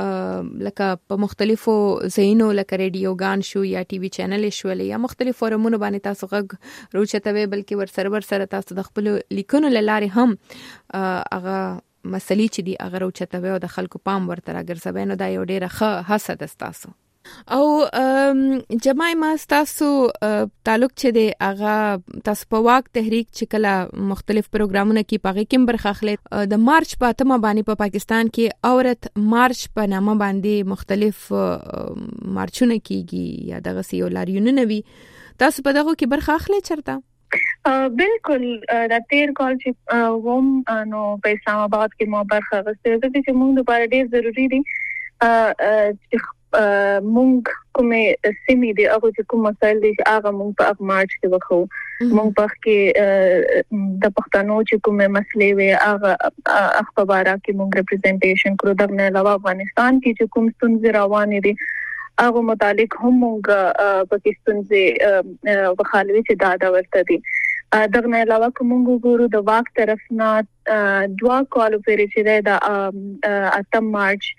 لکه په مختلفو ځایونو لکه ریډیوګان شو یا ټي وي چینل شو یا مختلف فورمونو باندې تاسو غږ روچتوي بلکې ورسره تاسو د خپل لیکونو لاره هم هغه مسلې چې دی هغه روچتوي او د خلکو پام ورته راګرځوي نو دا یو ډیره ښه هڅه ده تاسو او جماعي ما تاسو تعلق چې دی هغه تاسو په واک تحریک چې کله مختلف پروګرامونه کې پاغي کې برخه اخلي د مارچ په اتمه باندې په پاکستان کې عورت مارچ په نامه باندې مختلف مارچونه کیږي یا دغه یو لاریونونه وي تاسو په دغه کې برخه اخلي چرته؟ بالکل دا تیر کال چې ووم نو په اسلام آباد کې مو برخه غوښتل چې موږ لپاره ډیر ضروری دي چې موږ کومه سیمې دي هغه چې کوم مسایل دي هغه موږ په مارچ کې وکړو موږ په کې د پښتنو چې کومه مسلې وي هغه اخبارات کې موږ ریپرزنټیشن کړو د نه علاوه افغانستان کې چې کوم ستونزې روانې دي هغه متعلق هم موږ پاکستان زه وخالوي چې دا ورته دي دغه نه علاوه کوم ګورو د واک طرف نه دوا کال پرې چې دا 8 مارچ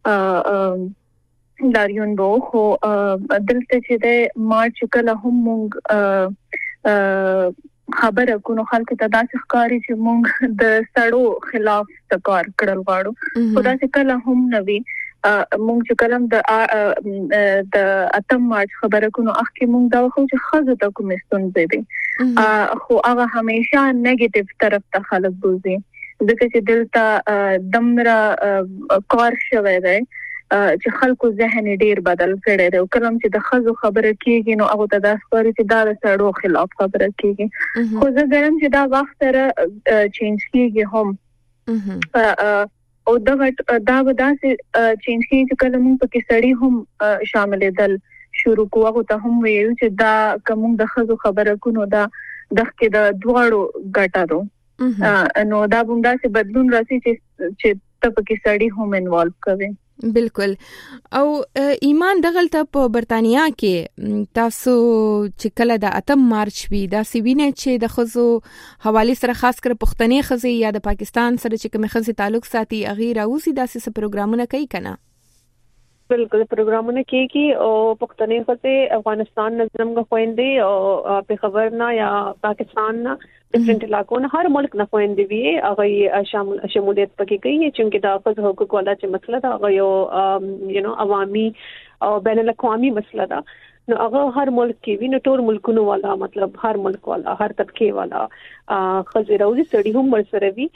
لاریون بو خو دلته چې د مارچ کله هم موږ خبره کو خلکو ته داسې ښکاری چې موږ د سړو خلاف تکار کړل غواړو خدا چې کله هم نوي موږ چې کلم د 8 مارچ خبره کو نو اخکې موږ دا خو چې خزه ته کوم ستونزې دي خو هغه همیشه نیگیټیو طرف ته خلک بوزي ځکه چې دلته دمره کار شوی دی چې خلکو ذهن ډیر بدل کړي دی او کلم چې د خزو خبره کیږي نو هغه ته د اسپوري چې دا سړو خلاف خبره کیږي خو زه ګرم چې دا وخت سره چینج کیږي هم او دا وداسې چینج کیږي چې کله موږ پکې سړی هم شامل دل شروع کوو ته هم ویل چې دا کوم د خزو خبره کو نو دا دغه د دواړو ګټه ده نو دا بوندا چې بدلون راسي چې ته پکې سړی هم انوالو کوي بالکل او ایمان دغلته په برتانیا کې تاسو چې کله د 8 مارچ وی دا سیوینه چې د خزو حواله سره خاص کر پښتنې خزي یا د پاکستان سره چې کوم خزي تعلق ساتي اغیر اوسي داسې پروګرامونه کوي کنه بالکل پروګرامونه کوي او پښتنې خزي افغانستان نظم غوښندي او په خبر نه یا پاکستان نه ډیفرنٹ علاقو نه هر ملک نه خويندې وي هغه شمولیت پکې کوي چې دا خپل حقوق والا چې مسله دا هغه یو عوامي او بین الاقوامي مسله دا نو هغه هر ملک کې وي نو ټول ملکونو والا مطلب هر ملک والا هر طبقه والا خزروزي سړي هم ورسره وي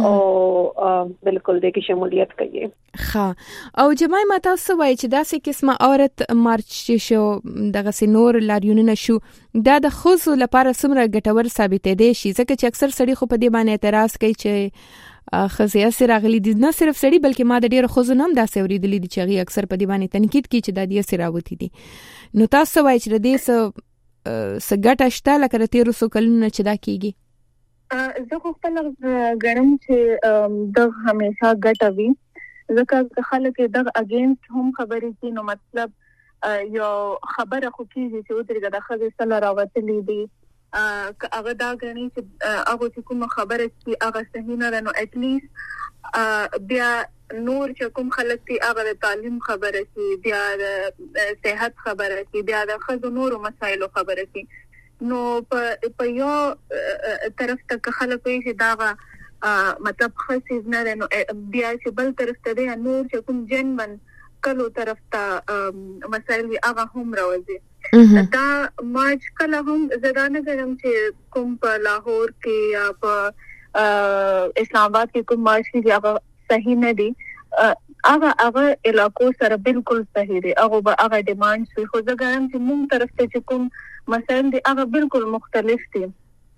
او بالکل د کې شمولیت کوي ها او جماعي ماته سوای چې داسې قسمه عورت مارچ شو دغه سينور لاریونونه شو دا د خزو لپاره سمره ګټور ثابتې دي شي ځکه چې اکثر سړي خو په دې باندې اعتراض کوي چې خزیا سره غلي دي نه صرف سړي بلکې ما د ډیرو خزو نام دا سوريدلې دي چې هغه اکثر په دې باندې تنقید کوي چې د دې سره راوتی دي نو تاسو وایي چې د دې سګټه شته لکه تیر سو کلونه چې دا کیږي زه خو خپل غړم چې د همیشا ګټه وي ځکه خلک د اگینست هم خبرې کوي نو مطلب یو خبره خو کیږي چې ودرګه د خزې سره راوتلې دي هغه دا غني چې هغه چې کوم خبره کوي هغه صحیح نه نو اټ لیست بیا نور چې کوم خلک دي هغه د تعلیم خبره کوي بیا د صحت خبره کوي بیا د خزو نورو مسایلو خبره کوي نو په یو طرف ته خلک وي چې دا مطلب خاص نه نو بیا چې بل طرف ته دی نور چې کوم جنمن کلو طرف ته مسایل هغه هم راوځي دا مارچ کله هم زدانه غواړم چې کوم په لاهور کې یا په اسلام آباد کې کوم مارچ کې هغه صحیح نه دي هغه علاقو سره بالکل صحیح دي هغه ډیماند شي خو زه غواړم چې موږ طرف ته چې کوم مسایل دي هغه بالکل مختلف دي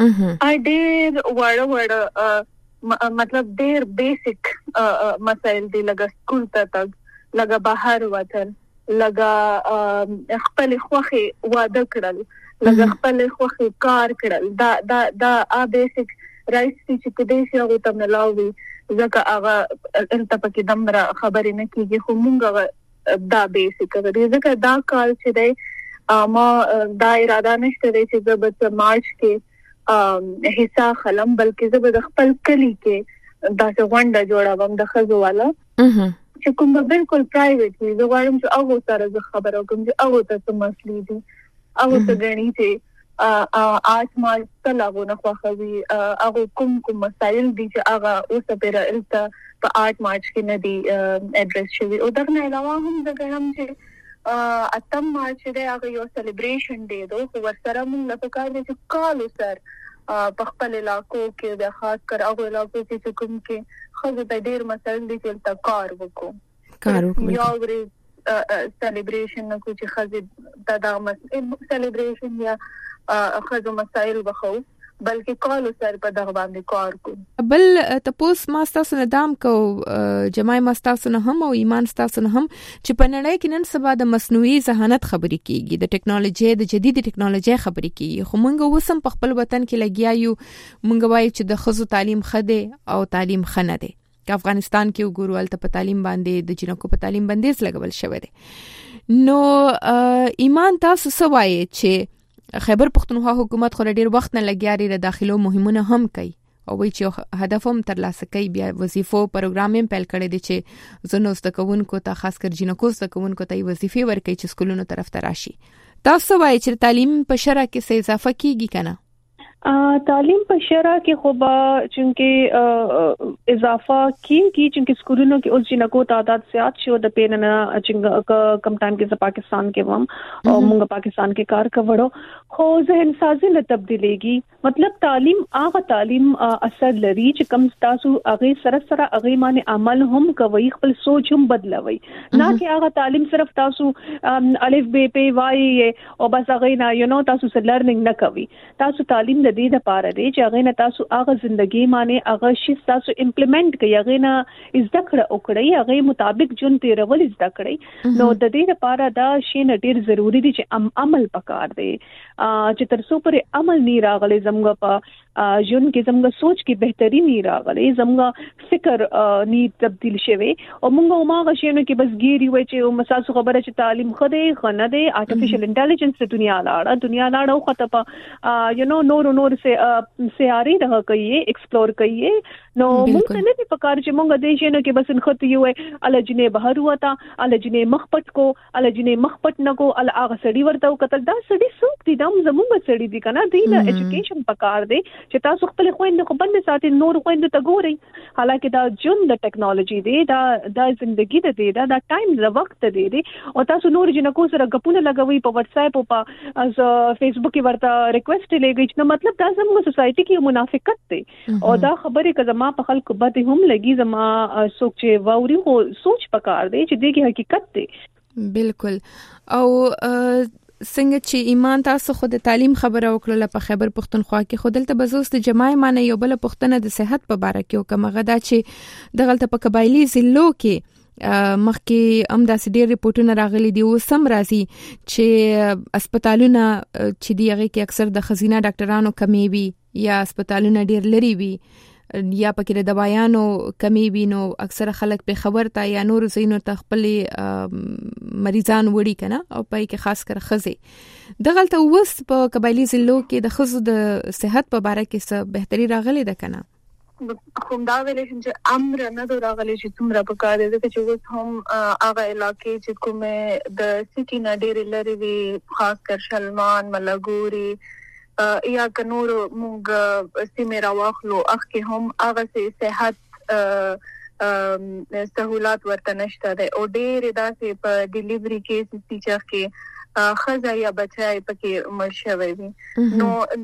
ډېر وړ مطلب ډېر بیسیک مسایل دي لکه سکول ته تګ لکه بهر وتل لکه خپل خوخي واده کړل لکه خپل خوخي کار کړل دا بیسیک رائټس چې کدي شي هغه ته ملاوي ځکه هغه انت پکې دمره خبرې نه کیږي خو مونږ دا بیسیک غوړي ځکه دا کال چې دی ما دا اراده نشته چې زه به مارچ کې حصہ خلم بلکې زه به خپل کلی کې دا څنګه جوړوم د خزو والا چې کوم بالکل پرایویټ وي زه غواړم چې هغه سره خبرو کوم چې هغه ته مسلې دي هغه ته غني چې آج ما تلاغونه خوخوي هغه کوم مسایل دي چې هغه اوسه پر الته په 8 مارچ کې نه دي اډریس شوی او دغه علاوه هم زه غواړم چې 8 مارچ دی هغه یو سلیبریشن دی دوه ورسره موږ لکه کار دي چې کال سر په خپل علاقو کې د خاص کر هغه علاقو کې کوم کې خو د ډیر مسایل دي چې تا کار وکړو یو ورې سلیبریشن کو چې خزه د سلیبریشن یا خزه مسایل وخو بلکې کالو سر په دغه باندې کار کو بل تاسو ما تاسو نه دام کو جماعي ما تاسو نه هم او ایمان تاسو نه هم چې په نړۍ کې نن سبا د مصنوعي ذهانت خبرې کیږي د ټکنالوژي د جديدي ټکنالوژي خبرې کیږي خو موږ وسم په خپل وطن کې لګیا یو موږ وایو چې د خزو تعلیم خده او تعلیم خنه ده که افغانستان کې وګورو الته په تعلیم باندې د جنکو په تعلیم باندې لګول شوی دی نو ایمان تاسو سوای چې خیبر پختونخوا حکومت خو ډیر وخت نه لګیاري د داخلو مهمونه هم کوي او وی چې هدف هم ترلاسه کوي بیا وظیفو پروګرام هم پیل کړی دی چې زنو زدکونکو ته خاص کر جنکو زدکونکو ته وظیفې ورکړي چې سکولونو طرف ته راشي تاسو وایي چې تعلیم په شرع کې څه اضافه کیږي کنه تعلیم په شرع کې خو به چونکه اضافه کیږي چونکه سکولونو کې اوس جنکو تعداد زیات شو د پیننه چې کم ټایم کې پاکستان کې وم او موږ پاکستان کې کار کوړو خو ذهن سازي له تبدیلېږي مطلب تعلیم هغه تعلیم اثر لري چې کم تاسو هغه سره هغه باندې عمل هم کوي خپل سوچ هم بدلوي نه چې هغه تعلیم صرف تاسو الف ب پ وای او بس هغه نه تاسو لرننګ نه کوي تاسو تعلیم د دې لپاره دی چې هغه نه تاسو هغه ژوندۍ معنی هغه شی تاسو امپلیمنٹ کوي هغه نه زده کړه وکړي هغه مطابق جون تیرول زده کړي نو د دې لپاره دا شی نه ډیر ضروری دی چې عمل پکار دی چې تر څو پر عمل نه راغلي زموږ په جون کې زموږ سوچ کې بهتري نه راغلي زموږ فکر ني تبديل شوي او موږ ماغه شینو کې بس ګيري وای چې مساسو خبره چې تعلیم خده خنه دی آرټیفیشل انټيليجنس د دنیا لاړه او خطه په نور سیاري ده کوي ایکسپلور کوي نو موږ ته نه دی پکار چې موږ د شینو کې بس انخته یو الجنه بهر وتا الجنه مخپټ کو الجنه مخپټ نکو ال هغه سړی ورته وکتل دا سړی څوک دی دا زموږ سړی دی کنه دی له اډوকেশন پکار دی چې تاسو خپل خويند کو بند ساتي نور خويند ته ګوري حالکه دا جون د ټیکنالوژي دی دا ژوندۍ ده دی دا ټایم د وخت دی او تاسو نور جنکو سره غپونه لګوي په واتس اپ او په از فیسبوک کې ورته ریکوست لګی نو مطلب دا زموږ سوسايټي کې منافقت دی او دا خبره کزما په خلکو باندې هم لګي زما سوچ ووري خو سوچ پکار دی چې دغه حقیقت دی بالکل او څنګه چې ایمان تاسو خو د تعلیم خبره وکړه په خیبر پختونخوا کې خو دلته بزوست جماعي معنی یو بل پښتنه د صحت په اړه کې او کومه غدا چې دغلت په قبایلی ضلعو کې مخکې هم داسې ډېر ریپورتونه راغلي دي او سم راځي چې هسپتالونه چې دی هغه کې اکثر د خزینه ډاکټرانو کمی وي یا هسپتالونه ډېر لري وي یا پکې د دوايانو کمی وي نو اکثر خلک په خبر تا یا نور زینو ته خپل مریضان وړي کنه او پای کې خاص کر خزه دغلت اوس په قبایلی ضلعو کې د خزو د صحت په اړه کې څه بهتري راغلي ده کنه کوم دا ویل چې امر نه راغلي چې څومره په کار دي چې اوس هم هغه علاقې چې کومه د سټي نه ډېر لري وي خاص کر شلمان ملګوري یا کنور مونږ سیمه راوخلو اخ کې هم هغه صحت سہولات ورته نشته ده او ډېر داسې په ډیلیوري کیس چې خزه یا بچای پکې مرشوي وي نو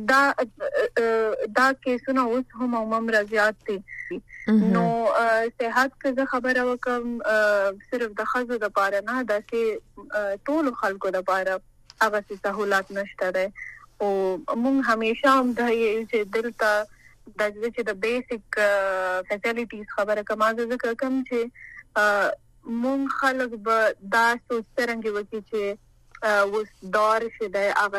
دا کیسونه اوس هم عموما زیات دي نو صحت کې خبره وکم صرف د خزو د پاره نه داسې ټول خلکو د پاره هغه سہولات نشته ده او مونږ همیشه هم د چې دلته د بیسیک فیسیلیټیز خبره کومه ځکه کوم چې مونږ خلک به دا سوچ څنګه وکړي چې اوس دور شته هغه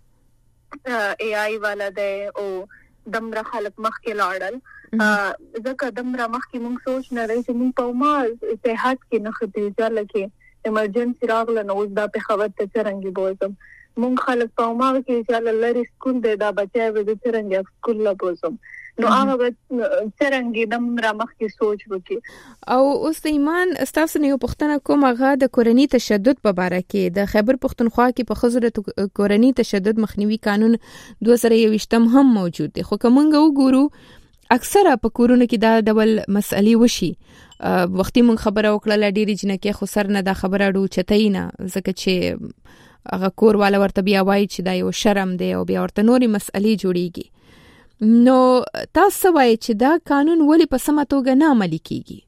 د اي اي والا ده او دمره خلک مخکې لاړل ځکه دمره مخکې مونږ سوچ نه لري چې مونږ په ما صحت کې نه خديجه لکه ایمرجنسي راغله نو دا په خبر ته څنګه بوزم مونږ خلک په ما کې چې لری سکول دی دا بچای به د څنګه سکول لا بوزم نو هغه څنګه دم را مخ کې سوچ وکي او اوس ایمان استاسو نه پښتنه کوم هغه د کورنی تشدد په اړه کې د خیبر پختونخوا کې په خزر کورنی تشدد مخنیوي قانون 2021 هم موجود دی خو کومنګ وګورو اکثره په کورونو کې دا ډول مسئلې وشي وختي مون خبره وکړه ډېری جنکه خو سر نه دا خبره اړو چتاینه ځکه چې هغه کور والا ورته بیا وایي چې دا یو شرم دی او بیا ورته نوري مسئلې جوړیږي نو تاسو وایي چې دا قانون ولې په سمه توګه نه عملي کیږي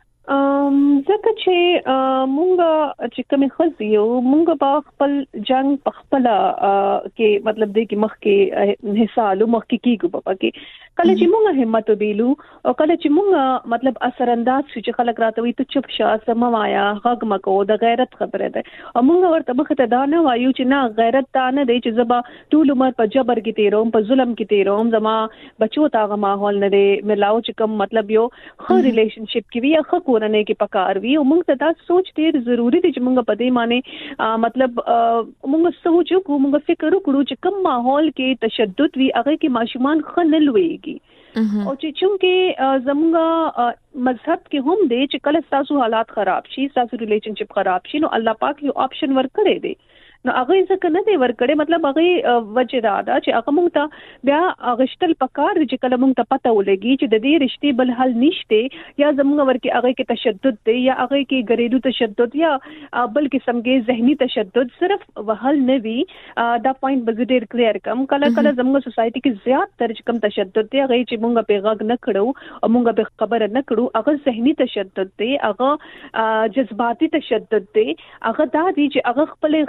ځکه چې مونږ چې کوم خزیو مونږ په خپل جنگ په خپل کې مطلب دی کې مخ کې حصہ لو مخ کې کیږي په کې کله چې مونږ همت ویلو او کله چې مونږ مطلب اثر انداز چې خلک راتوي ته چپ شاه سموایا غږ مکو د غیرت خبره ده او مونږ ورته مخ ته دا نه وایو چې نه غیرت تا نه دی چې زبا ټول عمر په جبر کې تیروم په ظلم کې تیروم زما بچو تاغه ماحول نه دی ملاو چې کوم مطلب یو خو ریلیشنشپ کې وی خو کورنۍ کې پکار وی او موږ ته دا سوچ ډیر ضروری دی چې موږ په دې معنی مطلب موږ سوچ کو موږ فکر وکړو چې کوم ماحول کې تشدد وی هغه کې ماشومان خنل ویږي او چې چونکه زموږ مذهب کې هم دی چې کله تاسو حالات خراب شي تاسو ریلیشنشپ خراب شي نو الله پاک یو آپشن ورکړي دی نو هغه څنګه نه دی ورکړي مطلب هغه وجه دا چې هغه موږ ته بیا غشتل پکار چې کله موږ ته پته ولګي چې د دې رشتې بل حل نشته یا زموږ ورکه هغه کې تشدد دی یا هغه کې غریدو تشدد یا بل قسم کې ذهني تشدد صرف وحل نه وي دا پوینټ بزډیر کلیر کم کله زموږ سوسايټي کې زیات تر کم تشدد دی هغه چې موږ په غږ نه کړو او موږ به خبره نه کړو هغه ذهني تشدد دی هغه جذباتي تشدد دی هغه دا دی چې هغه خپل خزل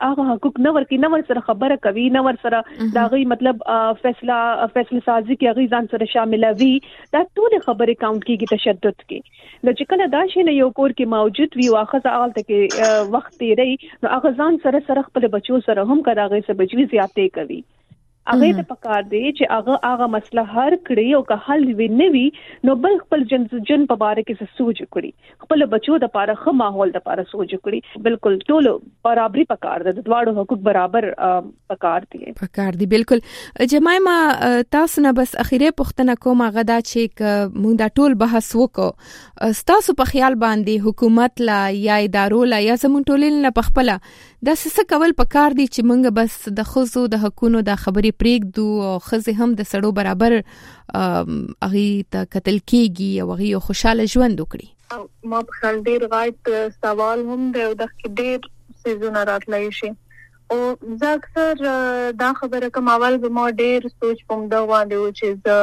هغه حقوق نه ورکي، نه ور سره خبره کوي، نه ور سره دا غي مطلب فیصله سازي کې غي ځان سره شاملوي، دا ټول خبره کاونټ کیږي تشدد کې. نو چې کله دا شي نه یو کور کې موجود وي واخذ اغلته کې وخت تیری نو هغه ځان سره خپل بچو سره هم کراغه سه بچوي زیاتې کوي. هغه ته پکار دی چې هغه مسله حل کړي او که حل ویني نو بل خپل جن په باره کې سوچ کړي، خپل بچو د پاره خه ماحول د پاره سوچ کړي. بالکل ټول برابرۍ پکار ده، د دواړو حقوق برابر پکار دي. بالکل. جمایما تاسو نه بس اخیره پوښتنه کوم هغه دا چې موږ دا ټول بحث وکړو، تاسو په خیال باندې حکومت لا یا ادارو لا یا زمون ټولین نه پخپله دا څه کول پکار دي چې موږ بس د خزو د حقونو د خبرې پریږدو او خزه هم د سړو برابر اغي ته قتل کیږي او اغي خوشاله ژوند وکړي؟ ما په خیال ډیر غایت سوال هم دی او د ډیر سيزونه راتلای شي او زه اکثر دا خبره کوم اول به ما ډیر سوچ پم دا وانه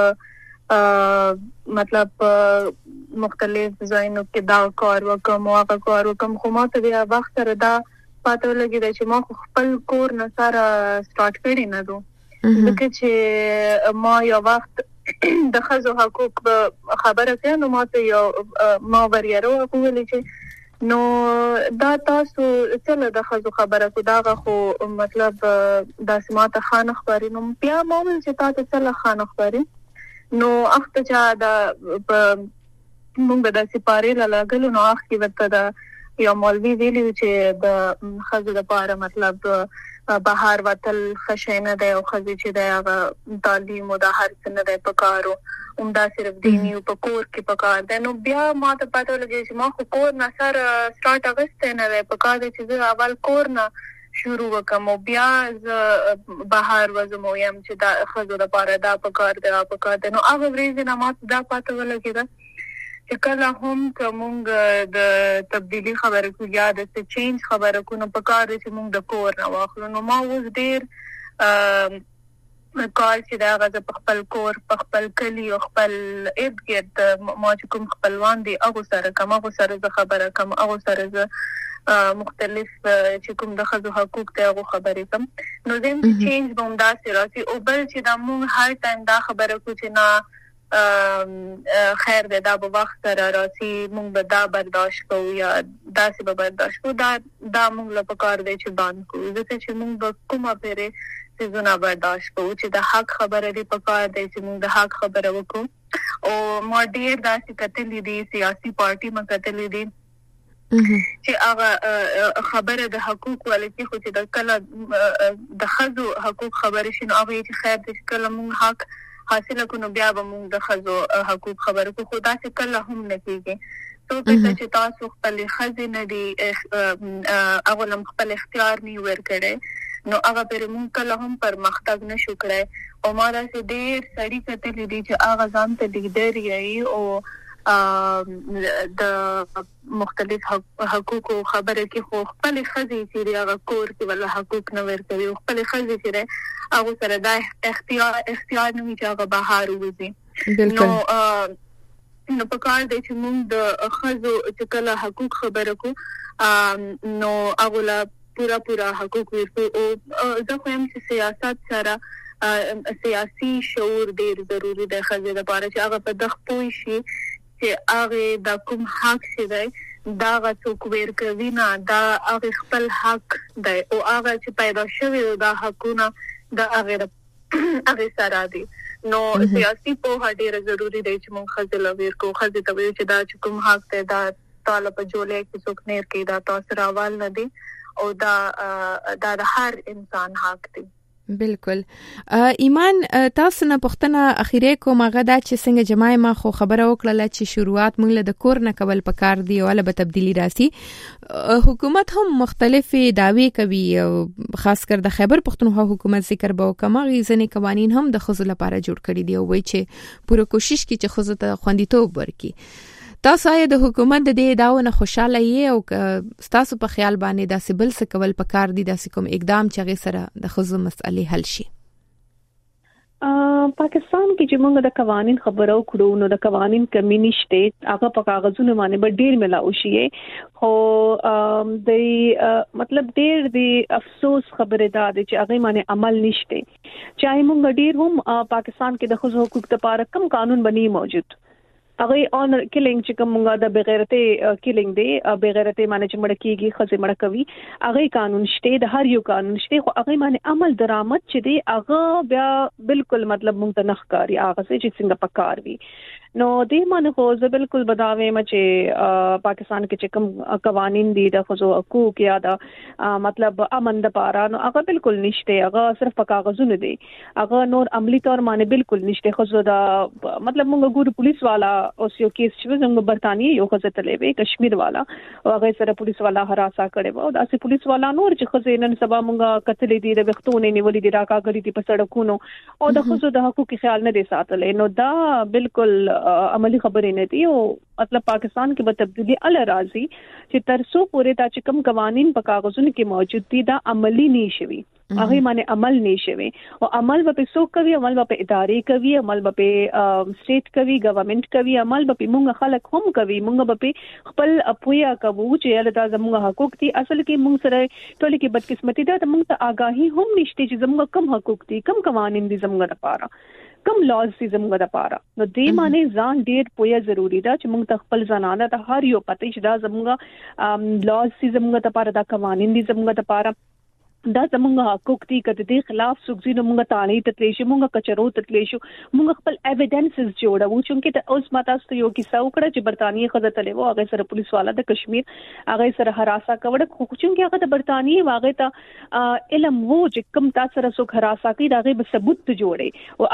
چې مطلب مختلف ځایونو کې دا کار وکم او هغه کار وکم، خو ما ته بیا وخت سره دا پاتې لګی چې ما خپل کور نه سره سٹارټ کړی نه دو، ځکه چې ما یو وخت د خزو حقوق خبره کړم نو ما ته یو ما وريرو کولی چې نو دا تاسو څه د خزو خبره کو دا خو مطلب د سماته خان خبري نو بیا ما ول چې تاسو څه خان خبري نو اخته چې دا موږ د سپاره لاګلو نو اخ کې ورته دا یو مولوی ویلی چې د خزو د پاره مطلب بهر وتل خشینه ده او خزي چې د هغه تعلیم او د هر څه نه ده پکارو دا صرف دیني او پکور کې پکار ده. نو بیا ما ته پته لګی چې ما خو کور نه سره سٹارټ اغسته نه ده پکار ده چې اول کور نه شروع وکم او بیا ز بهر وزمو يم چې دا خزو د پاره دا پکار ده نو هغه ورځ نه ما دا پته ولګی ده چې کله هم کومګ د تبدیلی خبره کو یاد است چینج خبره کو نو پکار چې موږ د کور نه واخلو. نو ما اوس ډیر کال چې دا غزه په خپل کور په خپل کلی او خپل ابګد ما چې کوم خپلوان دي هغه سره خبره کوم هغه سره مختلف چې کوم د خزو حقوق ته هغه خبرې کوم نو زم چینج بوم دا سره او بل چې دا موږ هر ټایم دا خبره کو چې نه خیر ده دا په وخت سره راسي موږ به دا برداشت کوو یا دا څه به برداشت کوو دا موږ له پکار دی چې باندې کوو ځکه چې موږ به کومه پیره څه برداشت کوو چې د حق خبره دی پکار دی چې موږ د حق خبره وکړو او ما ډیر داسې کتلې دي سیاسي پارټي ما کتلې دي چې هغه خبره د حقوق ولې خو چې د کله د خزو حقوق خبرې شنو هغه چې خیر د کله موږ حق حاصل کونو بیا به موږ د خزو حقوق خبره کو خدا سے کله هم نکېږي تو په چې تاسو خپل خزې نه دي اولم خپل اختیار نه ورکړي نو هغه پر موږ کله هم پر مختګ نشو کړای او ما دا سه ډیر سړی کتلې دي چې هغه ځان ته لیډر یې او د مختلف حقوق خبره کې خو خپل خزې چې هغه کور کې ولا حقوق نه ورکوي خپل خزې چې هغه سره دا اختیار نه وي چې هغه بهر وځي نو په کار دی چې موږ د خزو چې کله حقوق خبره کو نو هغه لا پورا حقوق ورکو او زه خو هم چې سیاست سره سیاسي شعور ډیر ضروری دی خزې لپاره چې هغه په دغه پوي شي چې هغه د کوم حق شي دی دا څوک ورکوي نه دا هغه خپل حق دی او هغه چې پیدا شوی دا حقونه د هغه سره دي نو سیاسي په ډیره ضروری دی چې موږ خزې لویر کو خزې ته وي چې دا چې کوم حق ته دا طالب جوړه کې څوک نه کوي دا تاسو راوال نه دي او دا د هر انسان حق دی. بالکل. ایمان تاسو نه پښتنه اخیره کوم هغه دا چې څنګه جماعي ما خو خبره وکړه چې شروعات موږ له د کور نه کول پکار دی او له به تبدیلی راسي حکومت هم مختلفي داوی کوي خاص کر د خیبر پښتونخوا حکومت ذکر به کومه غیزنې قوانین هم د خزو لپاره جوړ کړي دي او وایي چې پوره کوشش کوي چې خزو ته خوندیتوب ورکړي. تاسو آیا د حکومت د دې داونه خوشاله یې او تاسو په خیال باندې د سیبل څه کول پکار دي د کوم اقدام چې غي سره د خزو مسئله حل شي؟ پاکستان کې چې موږ د قوانين خبرو کړو نو د قوانين کمی نشته، هغه په کاغذونو باندې به ډیر ملاو شي. خو د مطلب ډیر د افسوس خبره ده چې هغه باندې عمل نشته. چاہے موږ ډیر هم پاکستان کې د خصوصي حقوق لپاره کم قانون بنی موجود، هغه اونر کیلینګ چې کومه د بغیرته کیلینګ دی، بغیرته معنی چې مړ کیږي خزه مړ کوي، هغه قانون شته، د هر یو قانون شته، خو هغه معنی عمل درآمد چې دی هغه بیا بالکل مطلب مونږ ته نخکاری هغه چې څنګه پکار وي. نو دې معنی خو زه بالکل بداوي چې پاکستان کې چې کوم قوانين دي د خصوصي حقوق یا د مطلب امن د پاره نو هغه بالکل نشته، هغه صرف په کاغذونو دي، هغه نور عملی تور معنی بالکل نشته. خو دا مطلب مونږ ګور پولیس والا اوس یو کیس چې زموږ برتانیې یو خزه تلې وي کشمیر والا، هغه سره پولیس والا هراسا کړي وو، دا سي پولیس والا نور چې خزه نن سبا مونږ کتلې دي د وختونه نیولې دي راکاګري دي په سړکونو او د خزو د حقوقي خیال نه دي ساتلې. نو دا بالکل عملی خبرې نه دي او مطلب پاکستان کې به تبدیلی ال راځي چې ترسو پورې تا چې کوم قوانين په کاغذونو کې موجود دي دا عملی نشوي، هغه معنی عمل نشوي او عمل به څوک کوي، عمل به ادارې کوي، عمل به سټیټ کوي، ګورنمنت کوي، عمل به موږ خلک هم کوي، موږ به خپل اپویا کوو چې دا زموږ حقوق دي. اصل کې موږ سره ټول کې بدقسمتي ده، موږ ته آگاهي هم نشته چې زموږ کوم حقوق دي، کوم قوانين دي زموږ لپاره، کم لاز دي زموږ لپاره. نو دې معنی ځان ډیر پوهه ضروری ده چې موږ ته خپل ځانانه ته هر یو پته چې دا زموږ لاز دي زموږ لپاره، دا قوانين دي زموږ لپاره، دا زموږ حقوق دي. کته دې خلاف سګزي نو موږ تانې تتلې شو، موږ کچرو تتلې شو، موږ خپل ایویډنسز جوړو. چې ته اوس ماته ست یو کیسه وکړه چې برتانیې خزه تلې وو، هغه سره پولیس والا د کشمیر هغه سره هراسا کوي، خو چې هغه د برتانیې واغې ته علم وو چې کوم تاسو سره سو هراسا کوي، دا غي ثبوت جوړي او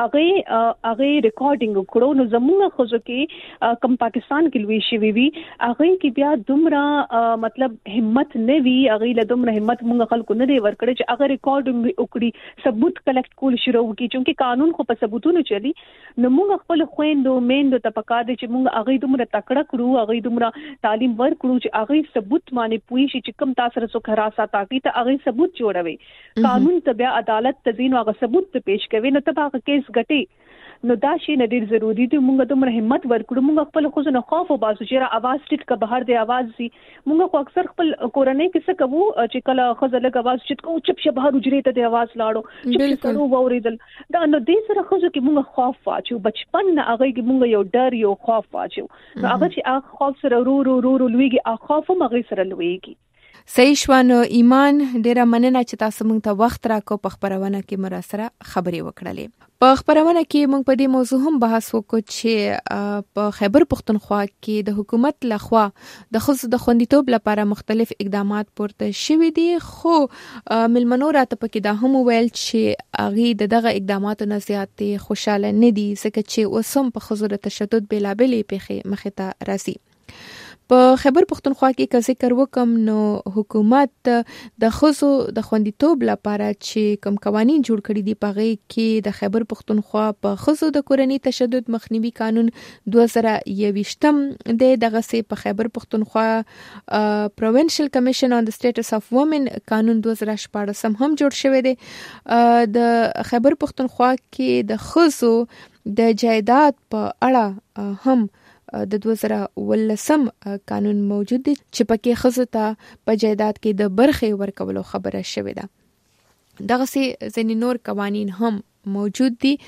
هغه ریکارډینګ وکړو. نو زموږ خزو کې کم پاکستان کې لوي شي وی هغه کې بیا دومره مطلب همت نه وی، هغه له دومره همت موږ خلکو نه دی کړي چې اگر ریکارډینګ وکړي، ثبوت کلیکټ کول شروع وکړي، چې قانون خو په ثبوتونو چلی. نو موږ خپل خويندو میندو ته پکا دي چې موږ هغه دومره تکړه کړو، هغه دومره تعلیم ورکړو چې هغه ثبوت باندې پوي شي چې کوم تاسو سره خراسا تاکي ته هغه ثبوت جوړوي. قانون ته بیا عدالت تزین هغه ثبوت ته پیش کوي، نو ته هغه کیس غټي. نو دا شی نه ډیر ضروری دی، موږ دومره همت ورکړو، موږ خپل خو نه خوف او باسو چې आवाज ټیټ کا بهر دی आवाज سي. موږ خو اکثر خپل کورنۍ کې څه کوو چې کله خزله आवाज ټیټ کو چپ شه بهر اجري ته دی आवाज لاړو چې څنګه ووریدل. دا نو دې سره خزو کې موږ خوف واچو، بچپن نه هغه کې موږ یو ډر یو خوف واچو، نو هغه چې هغه خوف سره رو لويږي، هغه خوف هم هغه سره لويږي. صحیح شوانو ایمان، ډیره مننه چې تاسو موږ ته وخت راکو په خبرونه کې مرسته خبرې وکړلې. په خبرونه کې موږ په دې موضوع هم بحث وکړو چې په خیبر پختونخوا کې د حکومت لخوا د ښځو د خوندیتوب لپاره مختلف اقدامات پورته شوي دي، خو ملمنو راته پکې دا هم ویل چې هغه دغه اقداماتو نه زیاتې خوشاله نه دي، ځکه چې اوس هم په ښځو د تشدد بېلابېلې پیښې مخې ته راځي. په خیبر پختونخوا کې که ذکر وکم نو حکومت د ښځو د خوندیتوب لپاره چې کوم قوانین جوړ کړي دي په کې د خیبر پختونخوا په ښځو د کورنۍ تشدد مخنیوي قانون 2021 د دغه سي په خیبر پختونخوا پروینشل کمیشن آن د سټیټس اف وومن قانون 2014 هم جوړ شوی دی. د خیبر پختونخوا کې د ښځو د جایداد په اړه هم د 2019 قانون موجود دی چې پکې ښځو ته په جایداد کې د برخې ورکولو خبره شوې ده. دغه سي ځینې نور قوانین هم موجود دي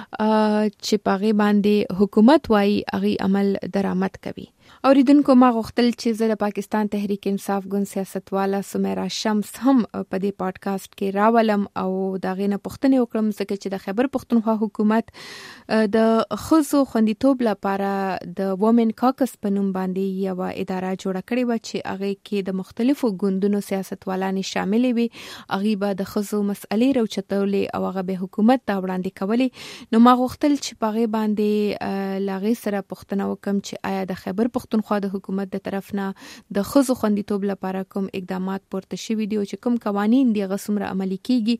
چې پاغي باندې حکومت وايي هغه عمل درآمد کوي. اوریدونکو ما غوښتل چې زه د پاکستان تحریک انصاف ګوند سیاستواله سمیرا شمس هم په دې پادکاسټ کې راولم او دا غینه پوښتنه وکړم ځکه چې د خیبر پختونخوا حکومت د ښځو خوندیتوب لپاره د وومن کاکس په نوم باندې یو اداره جوړه کړې و چې هغه کې د مختلفو ګوندونو سیاستوالانې شامل وي، هغه به د ښځو مسئلې راوچتولې او هغه به حکومت ته وړاندې کولې. نو ما غوښتل چې پاغي باندې لاغي سره پوښتنه وکم چې آیا د خیبر پختونخوا د حکومت د طرف نه د ښځو خوندیتوب لپاره کوم اقدامات پورته شوي دي او چې کوم قوانین دي هغه څومره عملي کیږي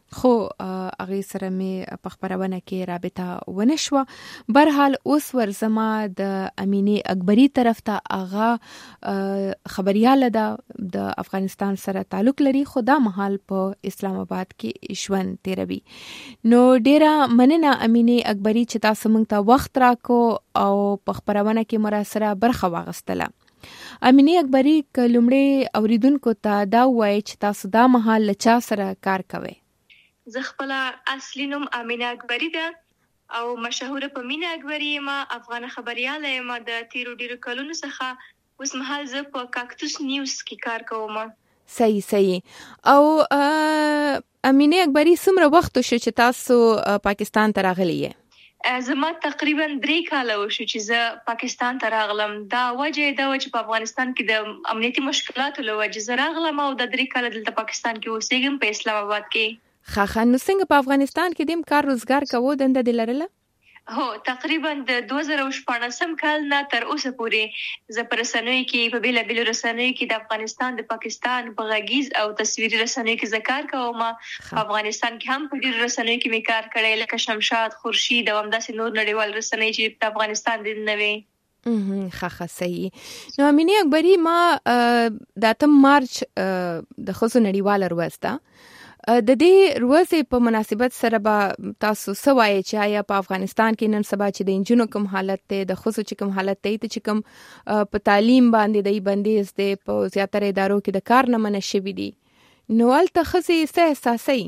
خو هغه سره مې په خبرونه کې رابطه ونشوه. برحال اوس ورزما د امینه اکبری طرف ته هغه خبرياله د افغانستان سره تعلق لري، خو دا مهال په اسلام آباد کې ژوند تیروي. نو ډیره مننه امینه اکبری چې تاسو موږ ته وخت راکو او په خبرونه کې مراسره برخه واغستله. امینه اکبری کلمړي اوریدونکو ته دا وایي چې تاسو دا مهال لچا سره کار کوئ؟ زه خپل اصلي نوم امینه اکبری ده او مشهوره په مینا اکبری ما افغان خبرياله ما د تیرو ډیرو کلونو څخه اوس مهال زه په کاکتوس نیوز کې کار کوم. صحیح. او امینه اکبری څومره وخت شو چې تاسو پاکستان ته راغلی یې؟ زما تقریبا 3 کاله وشو چې زه پاکستان ته راغلم. دا وجه دا و چې په افغانستان کې د امنیتي مشکلاتو له وجې زه راغلم او د 3 کاله دلته پاکستان کې اوسېږم په اسلام آباد کې. نو څنګه په افغانستان کې دیم کار روزګار کوو دنده د لرله؟ هو تقریبا د 2014 کال نه تر اوسه پورې زه پر رسنیو کې په بیلابیلو رسنیو کې د افغانستان د پاکستان په غږیز او تصویري رسنیو کې ذکر کوم. په افغانستان کې هم په ډیرو رسنیو کې مې کار کړی لکه شمشاد، خورشید او همداسې نور نړیوال رسنۍ چې په افغانستان د نوي. ښه صحیح. نو امینه اکبری ما د 8 مارچ د خصوصي نړیوال ورځ ده. د دې ورځې په مناسبت سره به تاسو سوای چې آیا په افغانستان کې نن سبا چې د انجونو کوم حالت ته د خصوصي کوم حالت ته چې کوم په تعلیم باندې د بندیز د په زیاتره ادارو کې د کار نه منشي دي، نو الته خصي څه احساسي؟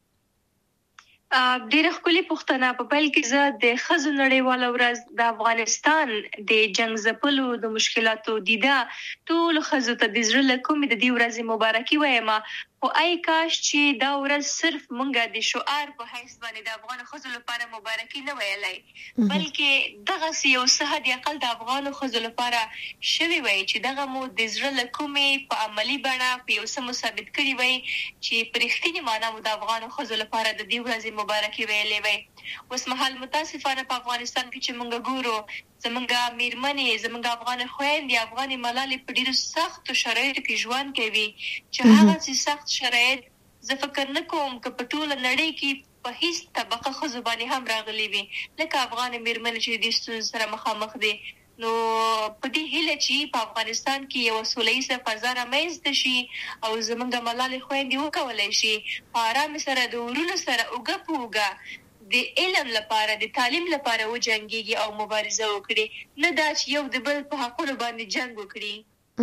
ډیره ښکلې پوښتنه. په پیل کې زه د ښځو نړیواله ورځ د افغانستان د جنګ ځپلو د مشکلاتو دیده ټولو ښځو ته د زړه له کومې د دې ورځې مبارکي وایم. خو ای کاش چې دا ورځ صرف مونږه د شعار په حیث باندې د افغان ښځو لپاره مبارکي نه ویلای، بلکې دغه یو څه د عقل د افغان ښځو لپاره شوی وای چې دغه مو د زړه له کومې په عملی بڼه په یو څه ثابت کړی وای چې په رښتینی معنی مو د افغان ښځو لپاره د دې ورځې مبارکي ویلې وای. اوس مهال متاسفانه په افغانستان کې چې مونږ ګورو زمونږه میرمنې، زمونږه افغان خویندې، افغان ملالې په ډیرو سختو شرایطو کې ژوند کوي چې هغه چې سخت شرایط زه فکر نه کوم که په ټوله نړۍ کې په هیڅ طبقه ښځو باندې هم راغلي وي لکه افغان میرمنې چې د ستونزو سره مخامخ دي. نو په دې هیله چې په افغانستان کې یو سوله ییزه فضا رامنځته شي او زمونږه ملالې خویندې وکولی شي په آرام سره د ورونو سره اوږه په اوږه د علم لپاره د تعلیم لپاره وجنګيږي او مبارزه وکړي، نه دا چې یو د بل په حقونو باندې جنگ وکړي.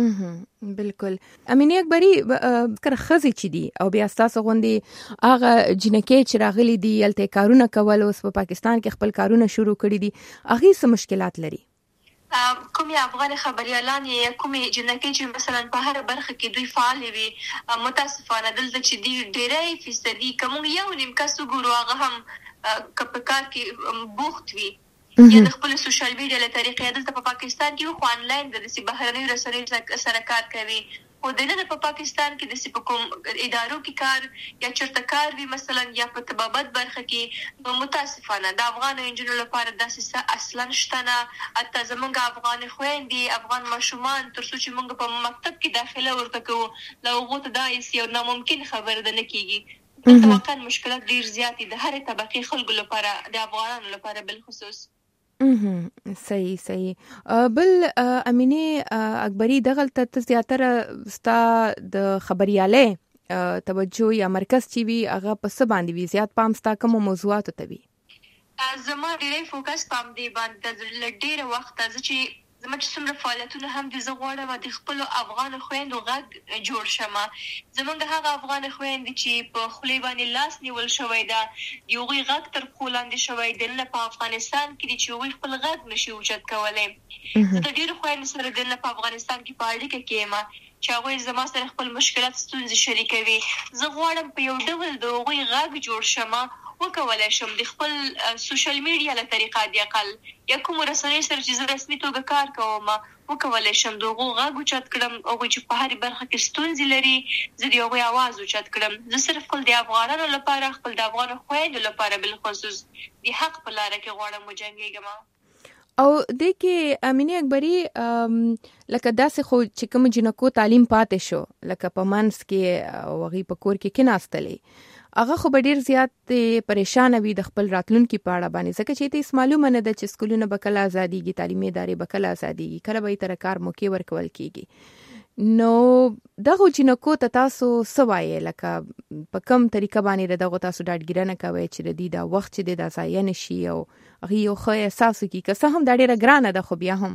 بالکل. امینه اکبری کر خزي چې دي او بیا تاسو غوندي هغه جنکې چې راغلي دي یلته کارونه کول اوس په پاکستان کې خپل کارونه شروع کړي دي، هغه څه مشکلات لري؟ کومي افغان خبريالان یا کومي جنکې چې مثلا په هر برخه کې دوی فعال وي، متاسفانه دلته چې دی ډیری فیصدي کوم یو نیم کس وګورو هغه هم کپکار کې بوخت وي یا د خپل سوشل میډیا له طریقې دلته په پاکستان کې خو انلاین د بهرنۍ رسنیو سره کار کوي. خو دلته په پاکستان کې د کوم ادارو کې کار یا چرته کار وي مثلا یا په طبابت برخه کې، نو متاسفانه د افغان انجینرو لپاره داسې اصلا شته نه. حتی زمونږ افغان خویندې، افغان ماشومان تر څو چې موږ په مکتب کې داخله ورته کوو له هغو ته دا یو ناممکن خبره ده نه کېږي. دلته واقعا مشکلات ډېر زیات دي د هرې طبقې خلکو لپاره، د افغانانو لپاره بالخصوص. صحیح. بل امینه اکبری دغلته زیاتره ستا د خبرياله توجه یا مرکز چې وی هغه په څه باندې وی زیات پام ستا کوم موضوعات ته وی؟ زما ډېر فوکس پام دی باندې د ډېر وخت چې زما چې څومره فعالیتونه هم دي زه غواړم د خپل افغان خویندو غږ جوړ شم. زمونږ هغه افغان خویندې چې په خولې باندې لاس نیول شوی ده، د هغوی غږ تر پښو لاندې شوی دی، نه په افغانستان کې دي چې هغوی خپل غږ نشي اوچت کولی. زه د ډېرو خویندو سره دلته په افغانستان کې په اړیکه کې یم چې هغوی زما سره خپل مشکلات ستونزې شریکوي. زه غواړم په یو ډول د هغوی غږ جوړ شم، وکولای شم د خپل سوشل میډیا له طریقه د اقل یا کوم رسنۍ سره چې زه رسمي توګه کار کوم وکولای شم د هغو غږ اوچت کړم. هغوی چې په هرې برخه کې ستونزې لري زه د هغوی اواز اوچت کړم. زه صرف خپل د افغانانو لپاره، خپل د افغانو خویندو لپاره بالخصوص د حق په لاره کې غواړم وجنګېږم. او د کې امینه اکبری لکه داسې خو چې کوم جنکو تعلیم پاتې شو لکه په منس کې او غي په کور کې ناستلې هغه خو ډیر زیات پریشان وي د خپل راتلونکي په اړه باندې، ځکه چې ته معلومه نه ده چې سکولونه به کله ازاديږي، تعلیمي ادارې به کله ازاديږي، کله به یې تر کار موقع ورکول کیږي. نو دغه جنکو ته تاسو سوایې لکه په کوم طریقه باندې دغه تاسو ډاډګیرنه کوي چې د دې د وخت چې د ضایع نشي او هغه یو خو احساس کی که څه هم دا ډیره ګرانه ده خو بیا هم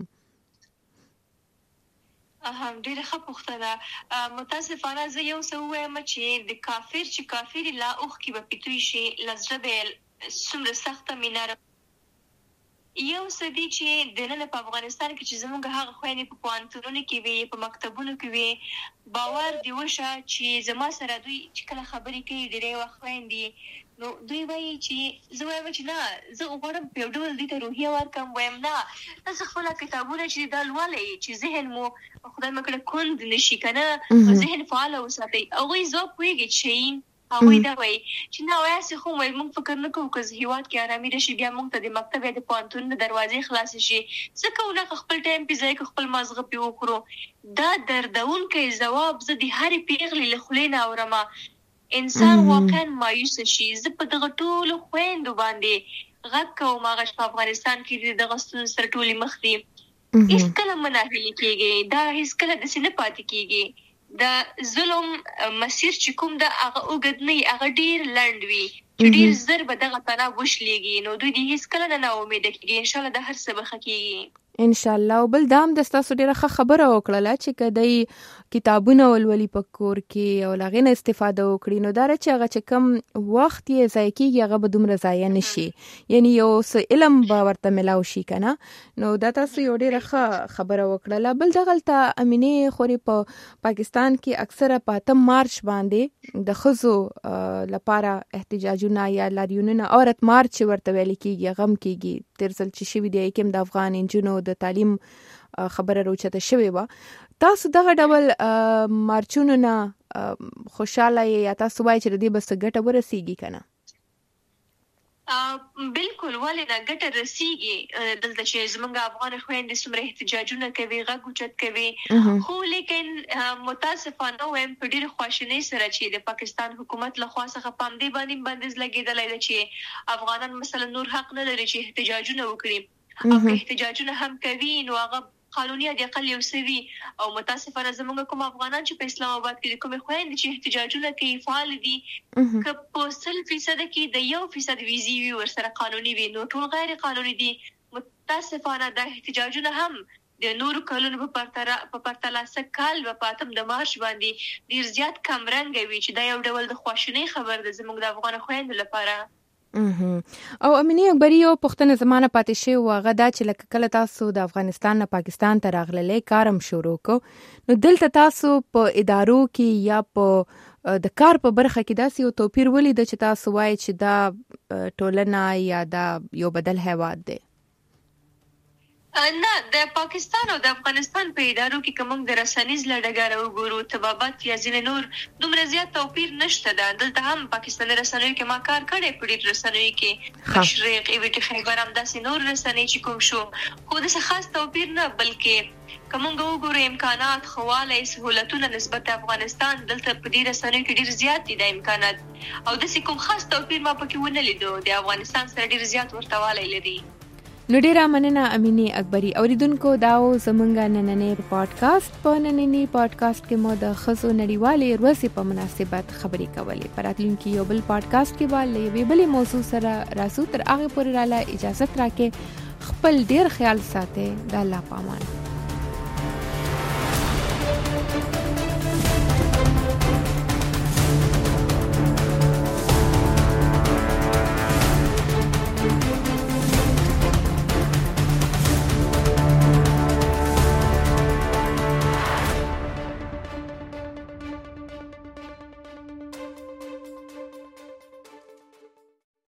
ډیره ښه پوښتنه. متاسفانه زه یو څه وایم چې د کافر چې کافر لا اوخ کې به پټوي شي لزړه به څومره سخته میناره یو سدي چې د نن په افغانستان کې چې زموږ هغه خويندې په پوهنتونونو کې وي، په مکتبونو کې وي، باور دی وشه چې زما سره دوی چې کله خبرې کوي ډېرې وخت خويندې نو دوی وایي چې زه وایم چې نه زه غواړم په ډول دې ته روحیه ورکم، وایم نه تاسو خپل کتابونه چې دا لولئ چې ذهن مو خدای مکړه کند نشي کنه، ذهن فعال وساتئ. هغوی زه پوهیږي چې هغوی دا وایي چې نه وایي خو موږ فکر نه کوو که هیواد کې آرامي راشي بیا موږ ته د مکتب یا د پوهنتون دروازې خلاصې شي، څه کوو نه خپل ټایم پې ځای خپل مازغه پې وکړو. دا دردونکی ځواب زه د هرې پیغلې له خولې نه اورم، انسان واقعا مایوسه شي. زه په دغه ټولو خویندو باندې غږ کوم هغه په افغانستان کې دغه ستونزو سره ټولې مخ دي، هېڅکله مه ناهیلي کېږئ، دا هېڅکله داسې نه پاتې کېږي. د ظلم مسیر چې کوم ده هغه اوږد نه وي، هغه ډېر لنډ وي چې ډېر زر به دغه تناب وشلېږي، نو دوی دې هېڅکله نه ناامیده کېږي، انشاءالله د هر څه به ښه کېږي انشاءالله. او بل دام د ستاسو ډیره ښه خبره وکړله چې کدی کتابونه ولولي په کور کې او لاغې نه استفاده وکړي، نو دا چې هغه چې کم وخت یې ضایع کېږي هغه به دومره ضایع نشي، یعنی یو څه علم به ورته ملاو شي کنه. نو دا تاسو یو ډیره ښه خبره وکړله. بل دغلته امینې خوري په پاکستان کې اکثره په 8 مارچ باندې د ښځو لپاره احتجاجونه یا لاریونونه عورت مارچ ورته ویل کېږي، غم کېږي. تیر ځل چې شوي دی کوم د افغان انجونو د تعلیم خبره روچته شوې وه، تاسو دغه ډول مارچونو نه خوشاله یا تاسو وایي چې د دې به څه ګټه ورسیږي که نه؟ بالکل ولې نه ګټه رسیږي. دلته چې زموږ افغان خویندې څومره احتجاجونه کوي، غږ اوچت کوي، خو لیکن متاسفانه وایم په ډېرې خواشینۍ سره چې د پاکستان حکومت لخوا څخه په همدې باندې بندیز لګېدلی ده چې افغانان مثلا نور حق نه لري چې احتجاجونه وکړي، او که احتجاجونه هم کوي نو هغه قانوني د اقل یو سوي. او متاسفانه زموږ کوم افغانان چې په اسلام آباد کې کوم خويندې چې احتجاجونه کوي فعال دي، که په 100% کې د 1% ویزي وي ورسره قانوني وي، نو ټول غیر قانوني دي. متاسفانه د احتجاجونه هم د نورو کلونو په پرتله سکال په 8 د مارچ باندې ډیر زیات کم رنګ وي، چې دا یو ډول د خواشینۍ خبر ده زموږ د افغان خويندو لپاره. او امینی اکبری یو پښتنه زمانه پاتې شي واغه دا چې لکه کله تاسو د افغانستان نه پاکستان ته راغللې کارم شروع کو، نو دلته تاسو په ادارو کې یا په د کار په برخه کې داسې یو توپیر ولید چې تاسو وایي چې دا ټولنه یا دا یو بدل هیواد دی؟ نه، د پاکستان او د افغانستان په ادارو کې کوم د رسنیز لړګاره وګورو تبابت یا ځینې نور دومره زیات توپیر نشته ده. دلته هم پاکستاني رسنیو کې ما کار کړی، په ډېر رسنیو کې مشرق ایوټ خیبر هم داسې نور رسنۍ چې کوم شو، خو داسې خاص توپیر نه، بلکې که موږ وګورو امکانات خواله سهولتونه نسبت افغانستان دلته په دې رسنیو کې ډېر زیات دي د امکانات، او داسې کوم خاص توپیر ما پکې ونه لیدو. د افغانستان سره ډېر زیات ورته والی لري. نو ډیره مننه امینی اکبری. اوریدونکو داو زمونږ نننې پادکاسټ کې مو د ښځو نړیوالې ورځې په مناسبت خبرې کولې. په راتلونکي یو بل پادکاسټ کې به له یوې بلې موضوع سره راځو. تر هغې پورې راله اجازه راکړئ. خپل ډیر خیال ساتئ. د الله په امان.